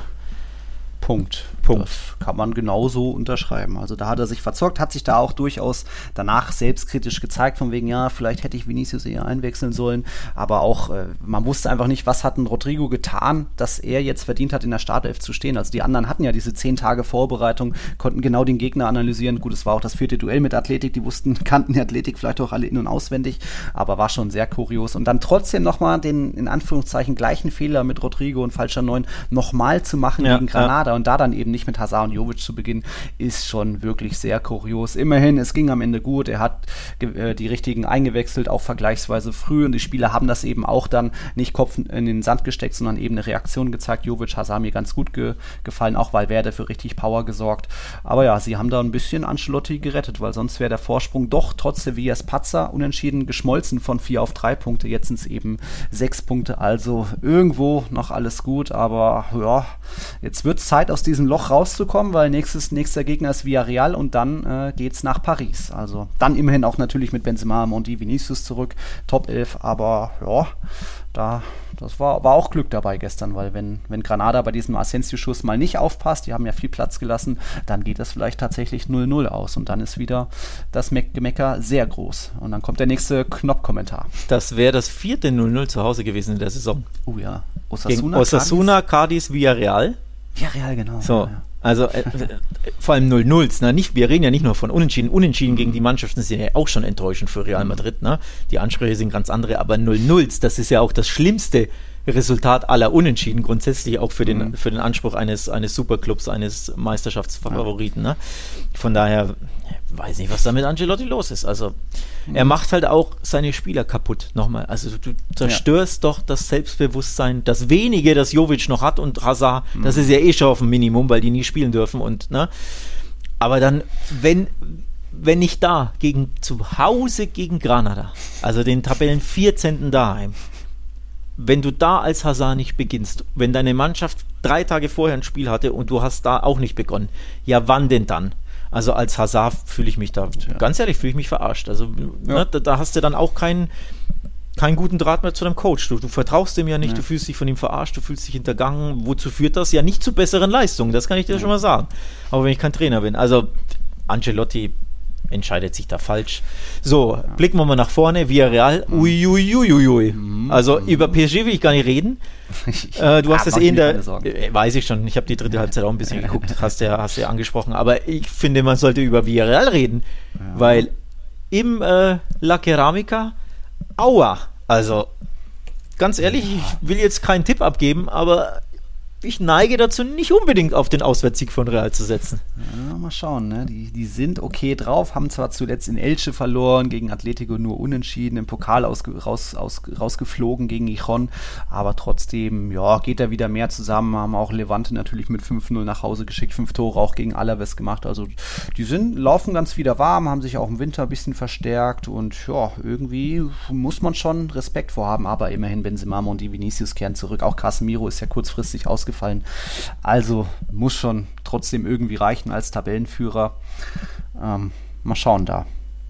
Punkt. Das kann man genauso unterschreiben. Also da hat er sich verzockt, hat sich da auch durchaus danach selbstkritisch gezeigt, von wegen, ja, vielleicht hätte ich Vinicius eher einwechseln sollen, aber auch, man wusste einfach nicht, was hat ein Rodrigo getan, dass er jetzt verdient hat, in der Startelf zu stehen. Also die anderen hatten ja diese 10 Tage Vorbereitung, konnten genau den Gegner analysieren. Gut, es war auch das 4. Duell mit Athletic, die kannten die Athletic vielleicht auch alle in- und auswendig, aber war schon sehr kurios. Und dann trotzdem nochmal den, in Anführungszeichen, gleichen Fehler mit Rodrigo und falscher 9 nochmal zu machen gegen Granada und da dann eben nicht mit Hazard und Jovic zu beginnen, ist schon wirklich sehr kurios. Immerhin, es ging am Ende gut, er hat die richtigen eingewechselt, auch vergleichsweise früh, und die Spieler haben das eben auch dann nicht Kopf in den Sand gesteckt, sondern eben eine Reaktion gezeigt. Jovic, Hazard mir ganz gut gefallen, auch Valverde für richtig Power gesorgt. Aber ja, sie haben da ein bisschen Ancelotti gerettet, weil sonst wäre der Vorsprung doch trotz Sevillas Patzer unentschieden geschmolzen von 4 auf 3 Punkte. Jetzt sind es eben 6 Punkte, also irgendwo noch alles gut, aber ja, jetzt wird es Zeit, aus diesem Loch rauszukommen, weil nächster Gegner ist Villarreal und dann geht's nach Paris. Also dann immerhin auch natürlich mit Benzema, Mondi, Vinicius zurück, Top 11, aber ja, das war auch Glück dabei gestern, weil wenn Granada bei diesem Asensio-Schuss mal nicht aufpasst, die haben ja viel Platz gelassen, dann geht das vielleicht tatsächlich 0-0 aus und dann ist wieder das Gemecker sehr groß. Und dann kommt der nächste Knopp-Kommentar. Das wäre das 4. 0-0 zu Hause gewesen in der Saison. Oh ja. Osasuna, Cádiz, Villarreal. Villarreal, genau. So, also vor allem 0-0s, ne? Wir reden ja nicht nur von Unentschieden gegen die Mannschaften sind ja auch schon enttäuschend für Real Madrid, ne? Die Ansprüche sind ganz andere, aber 0-0s, das ist ja auch das schlimmste Resultat aller Unentschieden, grundsätzlich auch für den Anspruch eines Superclubs, eines Meisterschaftsfavoriten, ne? Von daher, weiß nicht, was da mit Ancelotti los ist. Also, er macht halt auch seine Spieler kaputt, nochmal. Also, du zerstörst doch das Selbstbewusstsein, das wenige, das Jovic noch hat, und Hazard, das ist ja schon auf dem Minimum, weil die nie spielen dürfen, und, ne? Aber dann, wenn wenn nicht da, zu Hause gegen Granada, also den Tabellen 14. daheim, wenn du da als Hazard nicht beginnst, wenn deine Mannschaft 3 Tage vorher ein Spiel hatte und du hast da auch nicht begonnen, ja wann denn dann? Also als Hazard fühle ich mich da, ganz ehrlich, fühle ich mich verarscht. Also ne, da hast du dann auch keinen guten Draht mehr zu deinem Coach. Du vertraust dem ja nicht, du fühlst dich von ihm verarscht, du fühlst dich hintergangen. Wozu führt das? Ja, nicht zu besseren Leistungen, das kann ich dir schon mal sagen. Aber wenn ich kein Trainer bin, also Ancelotti entscheidet sich da falsch. So, blicken wir mal nach vorne. Villarreal, uiuiuiui. Also über PSG will ich gar nicht reden. Du hast es in der, weiß ich schon, ich habe die dritte Halbzeit auch ein bisschen geguckt, hast du ja angesprochen, aber ich finde, man sollte über Villarreal reden, weil im La Ceramica, aua, also ganz ehrlich, ich will jetzt keinen Tipp abgeben, aber ich neige dazu, nicht unbedingt auf den Auswärtsigg von Real zu setzen. Ja, mal schauen, ne? Die sind okay drauf, haben zwar zuletzt in Elche verloren, gegen Atletico nur unentschieden, im Pokal rausgeflogen gegen Gijon, aber trotzdem, ja, geht da wieder mehr zusammen, haben auch Levante natürlich mit 5-0 nach Hause geschickt, 5 Tore auch gegen Alaves gemacht, also die laufen ganz wieder warm, haben sich auch im Winter ein bisschen verstärkt und ja, irgendwie muss man schon Respekt vorhaben, aber immerhin Benzema und die Vinicius kehren zurück, auch Casemiro ist ja kurzfristig ausgefallen. Also muss schon trotzdem irgendwie reichen als Tabellenführer. Mal schauen da.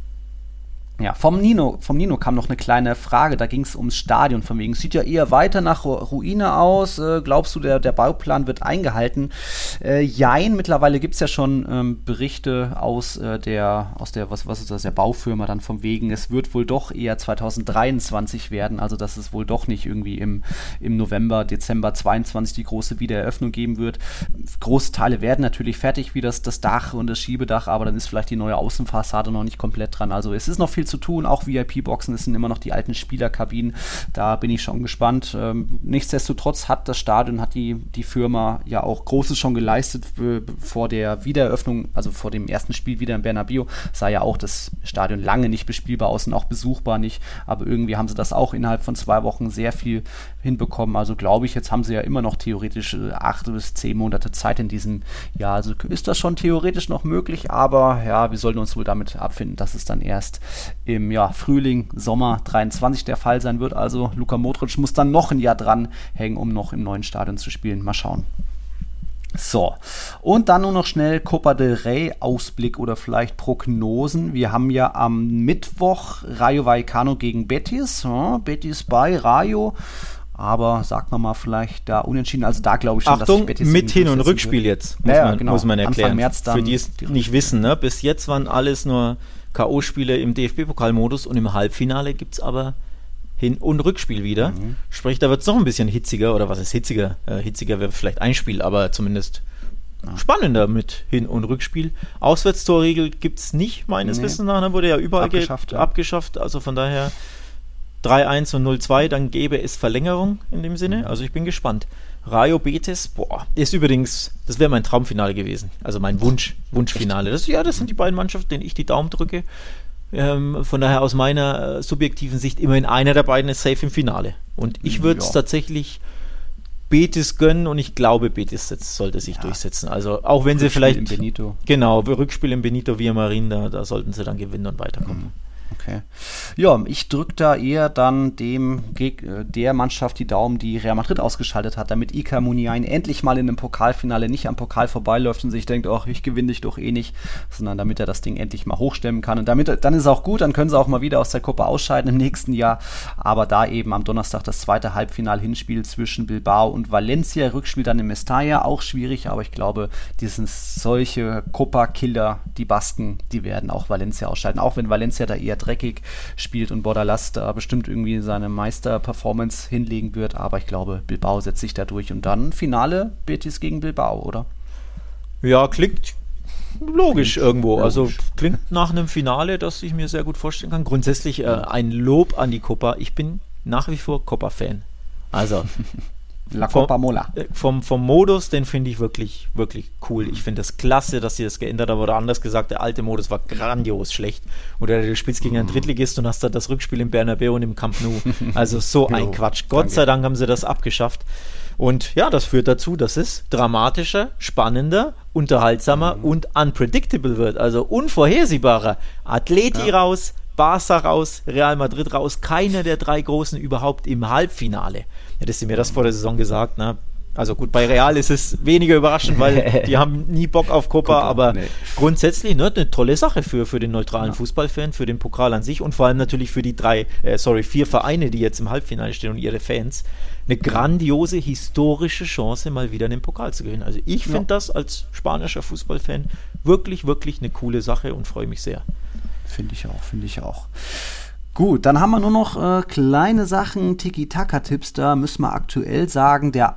Ja, vom Nino kam noch eine kleine Frage, da ging es ums Stadion, von wegen, sieht ja eher weiter nach Ruine aus, glaubst du, der Bauplan wird eingehalten? Jein, mittlerweile gibt es ja schon Berichte aus der Baufirma dann vom wegen, es wird wohl doch eher 2023 werden, also dass es wohl doch nicht irgendwie im November, Dezember 22 die große Wiedereröffnung geben wird. Große Teile werden natürlich fertig, wie das Dach und das Schiebedach, aber dann ist vielleicht die neue Außenfassade noch nicht komplett dran, also es ist noch viel zu tun, auch VIP-Boxen, es sind immer noch die alten Spielerkabinen, da bin ich schon gespannt. Nichtsdestotrotz hat das Stadion, hat die Firma ja auch Großes schon geleistet vor der Wiedereröffnung, also vor dem ersten Spiel wieder im Bernabéu, sah ja auch das Stadion lange nicht bespielbar aus und auch besuchbar nicht, aber irgendwie haben sie das auch innerhalb von 2 Wochen sehr viel hinbekommen, also glaube ich, jetzt haben sie ja immer noch theoretisch 8 bis 10 Monate Zeit in diesem Jahr, also ist das schon theoretisch noch möglich, aber ja, wir sollten uns wohl damit abfinden, dass es dann erst im Frühling, Sommer 23 der Fall sein wird. Also Luka Modric muss dann noch ein Jahr dran hängen, um noch im neuen Stadion zu spielen. Mal schauen. So, und dann nur noch schnell Copa del Rey Ausblick oder vielleicht Prognosen. Wir haben ja am Mittwoch Rayo Vallecano gegen Betis. Ja, Betis bei Rayo. Aber sagt man mal vielleicht da unentschieden. Also da glaube ich schon, Achtung, dass Betis mit Hin- und Rückspiel jetzt. Muss man erklären. Anfang März dann für die es nicht wissen. Ne? Bis jetzt waren alles nur K.O.-Spiele im DFB-Pokalmodus und im Halbfinale gibt es aber Hin- und Rückspiel wieder. Sprich, da wird es noch ein bisschen hitziger, oder was ist hitziger? Hitziger wäre vielleicht ein Spiel, aber zumindest spannender mit Hin- und Rückspiel. Auswärtstorregel gibt es nicht, meines Wissens nach. Da wurde ja überall abgeschafft. Also von daher 3-1 und 0-2, dann gäbe es Verlängerung in dem Sinne. Also ich bin gespannt. Rayo Betis, ist übrigens, das wäre mein Traumfinale gewesen. Also mein Wunschfinale. Das sind die beiden Mannschaften, denen ich die Daumen drücke. Von daher aus meiner subjektiven Sicht immerhin einer der beiden ist safe im Finale. Und ich würde es tatsächlich Betis gönnen und ich glaube, Betis sollte sich durchsetzen. Also auch wenn sie vielleicht... Rückspiel im Benito. Genau, Rückspiel im Benito Villamarín, da sollten sie dann gewinnen und weiterkommen. Okay. Ja, ich drücke da eher dann der Mannschaft die Daumen, die Real Madrid ausgeschaltet hat, damit Iker Muniain endlich mal in einem Pokalfinale nicht am Pokal vorbeiläuft und sich denkt, ich gewinne dich doch eh nicht, sondern damit er das Ding endlich mal hochstemmen kann. Und dann ist es auch gut, dann können sie auch mal wieder aus der Copa ausscheiden im nächsten Jahr. Aber da eben am Donnerstag das zweite Halbfinal-Hinspiel zwischen Bilbao und Valencia, Rückspiel dann in Mestalla, auch schwierig, aber ich glaube, die sind solche Copa-Killer, die Basken, die werden auch Valencia ausschalten, auch wenn Valencia da eher dreckig spielt und Bordalas da bestimmt irgendwie seine Meister-Performance hinlegen wird, aber ich glaube, Bilbao setzt sich da durch und dann Finale Betis gegen Bilbao, oder? Ja, klingt logisch irgendwo, also klingt nach einem Finale, das ich mir sehr gut vorstellen kann. Grundsätzlich ein Lob an die Copa, ich bin nach wie vor Copa-Fan, also La Copa Mola. Vom Modus, den finde ich wirklich, wirklich cool. Ich finde das klasse, dass sie das geändert haben. Oder anders gesagt, der alte Modus war grandios schlecht. Oder du spielst gegen einen Drittligist und hast dann das Rückspiel im Bernabeu und im Camp Nou. Also so ein Quatsch. Gott sei Dank haben sie das abgeschafft. Und ja, das führt dazu, dass es dramatischer, spannender, unterhaltsamer und unpredictable wird. Also unvorhersehbarer. Atleti raus, Barca raus, Real Madrid raus, keiner der 3 Großen überhaupt im Halbfinale. Hättest du mir das vor der Saison gesagt, ne? Also gut, bei Real ist es weniger überraschend, weil die haben nie Bock auf Copa, aber grundsätzlich eine tolle Sache für den neutralen Fußballfan, für den Pokal an sich und vor allem natürlich für die 4 Vereine, die jetzt im Halbfinale stehen und ihre Fans. Eine grandiose, historische Chance, mal wieder den Pokal zu gewinnen. Also ich finde das als spanischer Fußballfan wirklich, wirklich eine coole Sache und freue mich sehr. Finde ich auch. Gut, dann haben wir nur noch kleine Sachen, Tiki-Taka-Tipps, da müssen wir aktuell sagen, der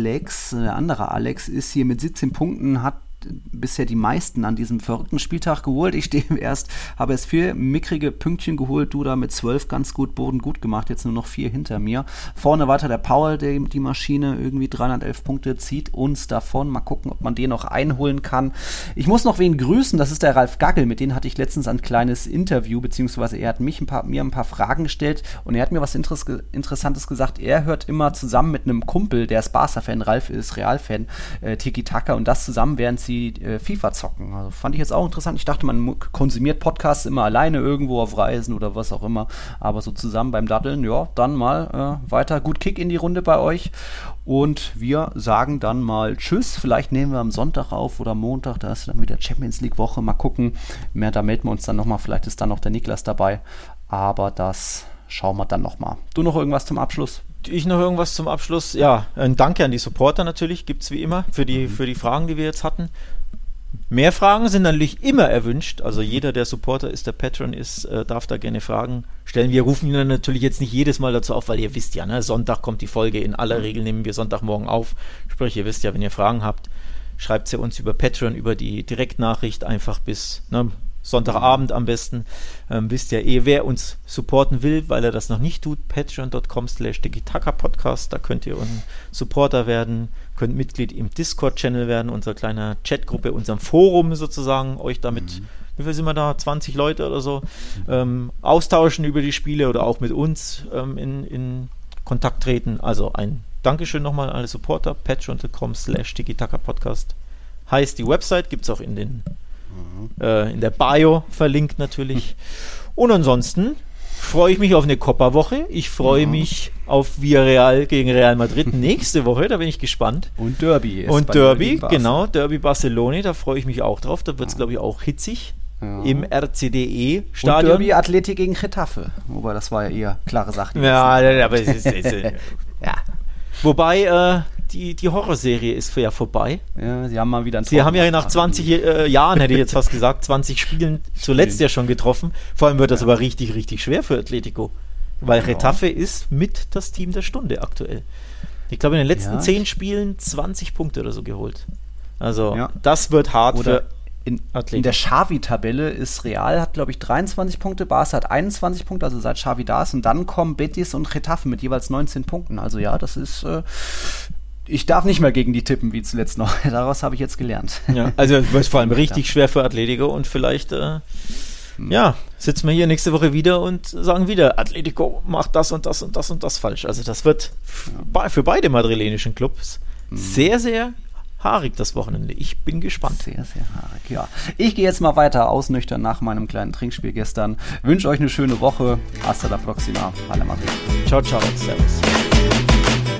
andere Alex ist hier mit 17 Punkten, hat bisher die meisten an diesem verrückten Spieltag geholt. Ich habe erst 4 mickrige Pünktchen geholt, du da mit 12 ganz gut, Boden gut gemacht, jetzt nur noch 4 hinter mir. Vorne weiter der Paul, die Maschine, irgendwie 311 Punkte, zieht uns davon. Mal gucken, ob man den noch einholen kann. Ich muss noch wen grüßen, das ist der Ralf Gaggel, mit dem hatte ich letztens ein kleines Interview, beziehungsweise er hat mir ein paar Fragen gestellt und er hat mir was Interessantes gesagt. Er hört immer zusammen mit einem Kumpel, der ist Barca-Fan, Ralf ist Real-Fan, Tiki-Taka und das zusammen, während sie FIFA zocken. Also fand ich jetzt auch interessant. Ich dachte, man konsumiert Podcasts immer alleine irgendwo auf Reisen oder was auch immer. Aber so zusammen beim Daddeln, ja, dann mal weiter. Gut Kick in die Runde bei euch. Und wir sagen dann mal Tschüss. Vielleicht nehmen wir am Sonntag auf oder Montag. Da ist dann wieder Champions League Woche. Mal gucken. Da melden wir uns dann nochmal. Vielleicht ist dann noch der Niklas dabei. Aber das schauen wir dann nochmal. Du noch irgendwas zum Abschluss? Ich noch irgendwas zum Abschluss? Ja, ein Danke an die Supporter natürlich, gibt es wie immer, für die Fragen, die wir jetzt hatten. Mehr Fragen sind natürlich immer erwünscht, also jeder, der Supporter ist, der Patron ist, darf da gerne Fragen stellen. Wir rufen ihn dann natürlich jetzt nicht jedes Mal dazu auf, weil ihr wisst ja, ne, Sonntag kommt die Folge, in aller Regel nehmen wir Sonntagmorgen auf, sprich, ihr wisst ja, wenn ihr Fragen habt, schreibt sie uns über Patreon, über die Direktnachricht einfach bis Sonntagabend am besten. Wisst ja wer uns supporten will, weil er das noch nicht tut, patreon.com/Tiki-Taka-Podcast, da könnt ihr ein Supporter werden, könnt Mitglied im Discord-Channel werden, unserer kleiner Chatgruppe, unserem Forum sozusagen, euch damit, wie viel sind wir da, 20 Leute oder so, austauschen über die Spiele oder auch mit uns in Kontakt treten. Also ein Dankeschön nochmal an alle Supporter, patreon.com/Tiki-Taka-Podcast heißt die Website, gibt es auch in der Bio verlinkt natürlich. Und ansonsten freue ich mich auf eine Copa-Woche. Ich freue mich auf Villarreal gegen Real Madrid nächste Woche. Da bin ich gespannt. Und Derby. Genau. Derby Barcelona. Da freue ich mich auch drauf. Da wird es, glaube ich, auch hitzig. Im RCDE-Stadion. Und Derby Athletic gegen Getafe. Wobei, das war ja eher klare Sache. Ja, aber es ist ja. Wobei, die Horrorserie ist ja vorbei. Ja, sie haben mal wieder Sie haben ja nach 20 Jahren, hätte ich jetzt fast gesagt, 20 Spielen zuletzt ja schon getroffen. Vor allem wird das aber richtig, richtig schwer für Atletico. Weil Getafe ist mit das Team der Stunde aktuell. Ich glaube, in den letzten 10 Spielen 20 Punkte oder so geholt. Also, das wird hart für Atletico. In der Xavi-Tabelle ist Real, hat glaube ich 23 Punkte, Barca hat 21 Punkte, also seit Xavi da ist. Und dann kommen Betis und Getafe mit jeweils 19 Punkten. Also ja, das ist... ich darf nicht mehr gegen die tippen, wie zuletzt noch. Daraus habe ich jetzt gelernt. Ja, also es wird vor allem richtig schwer für Atletico und vielleicht sitzen wir hier nächste Woche wieder und sagen wieder, Atletico macht das und das und das und das falsch. Also das wird für beide madrilenischen Clubs sehr, sehr haarig das Wochenende. Ich bin gespannt. Sehr, sehr haarig, ja. Ich gehe jetzt mal weiter ausnüchtern nach meinem kleinen Trinkspiel gestern. Wünsche euch eine schöne Woche. Hasta la próxima. Hala Madrid. Ciao, ciao. Servus.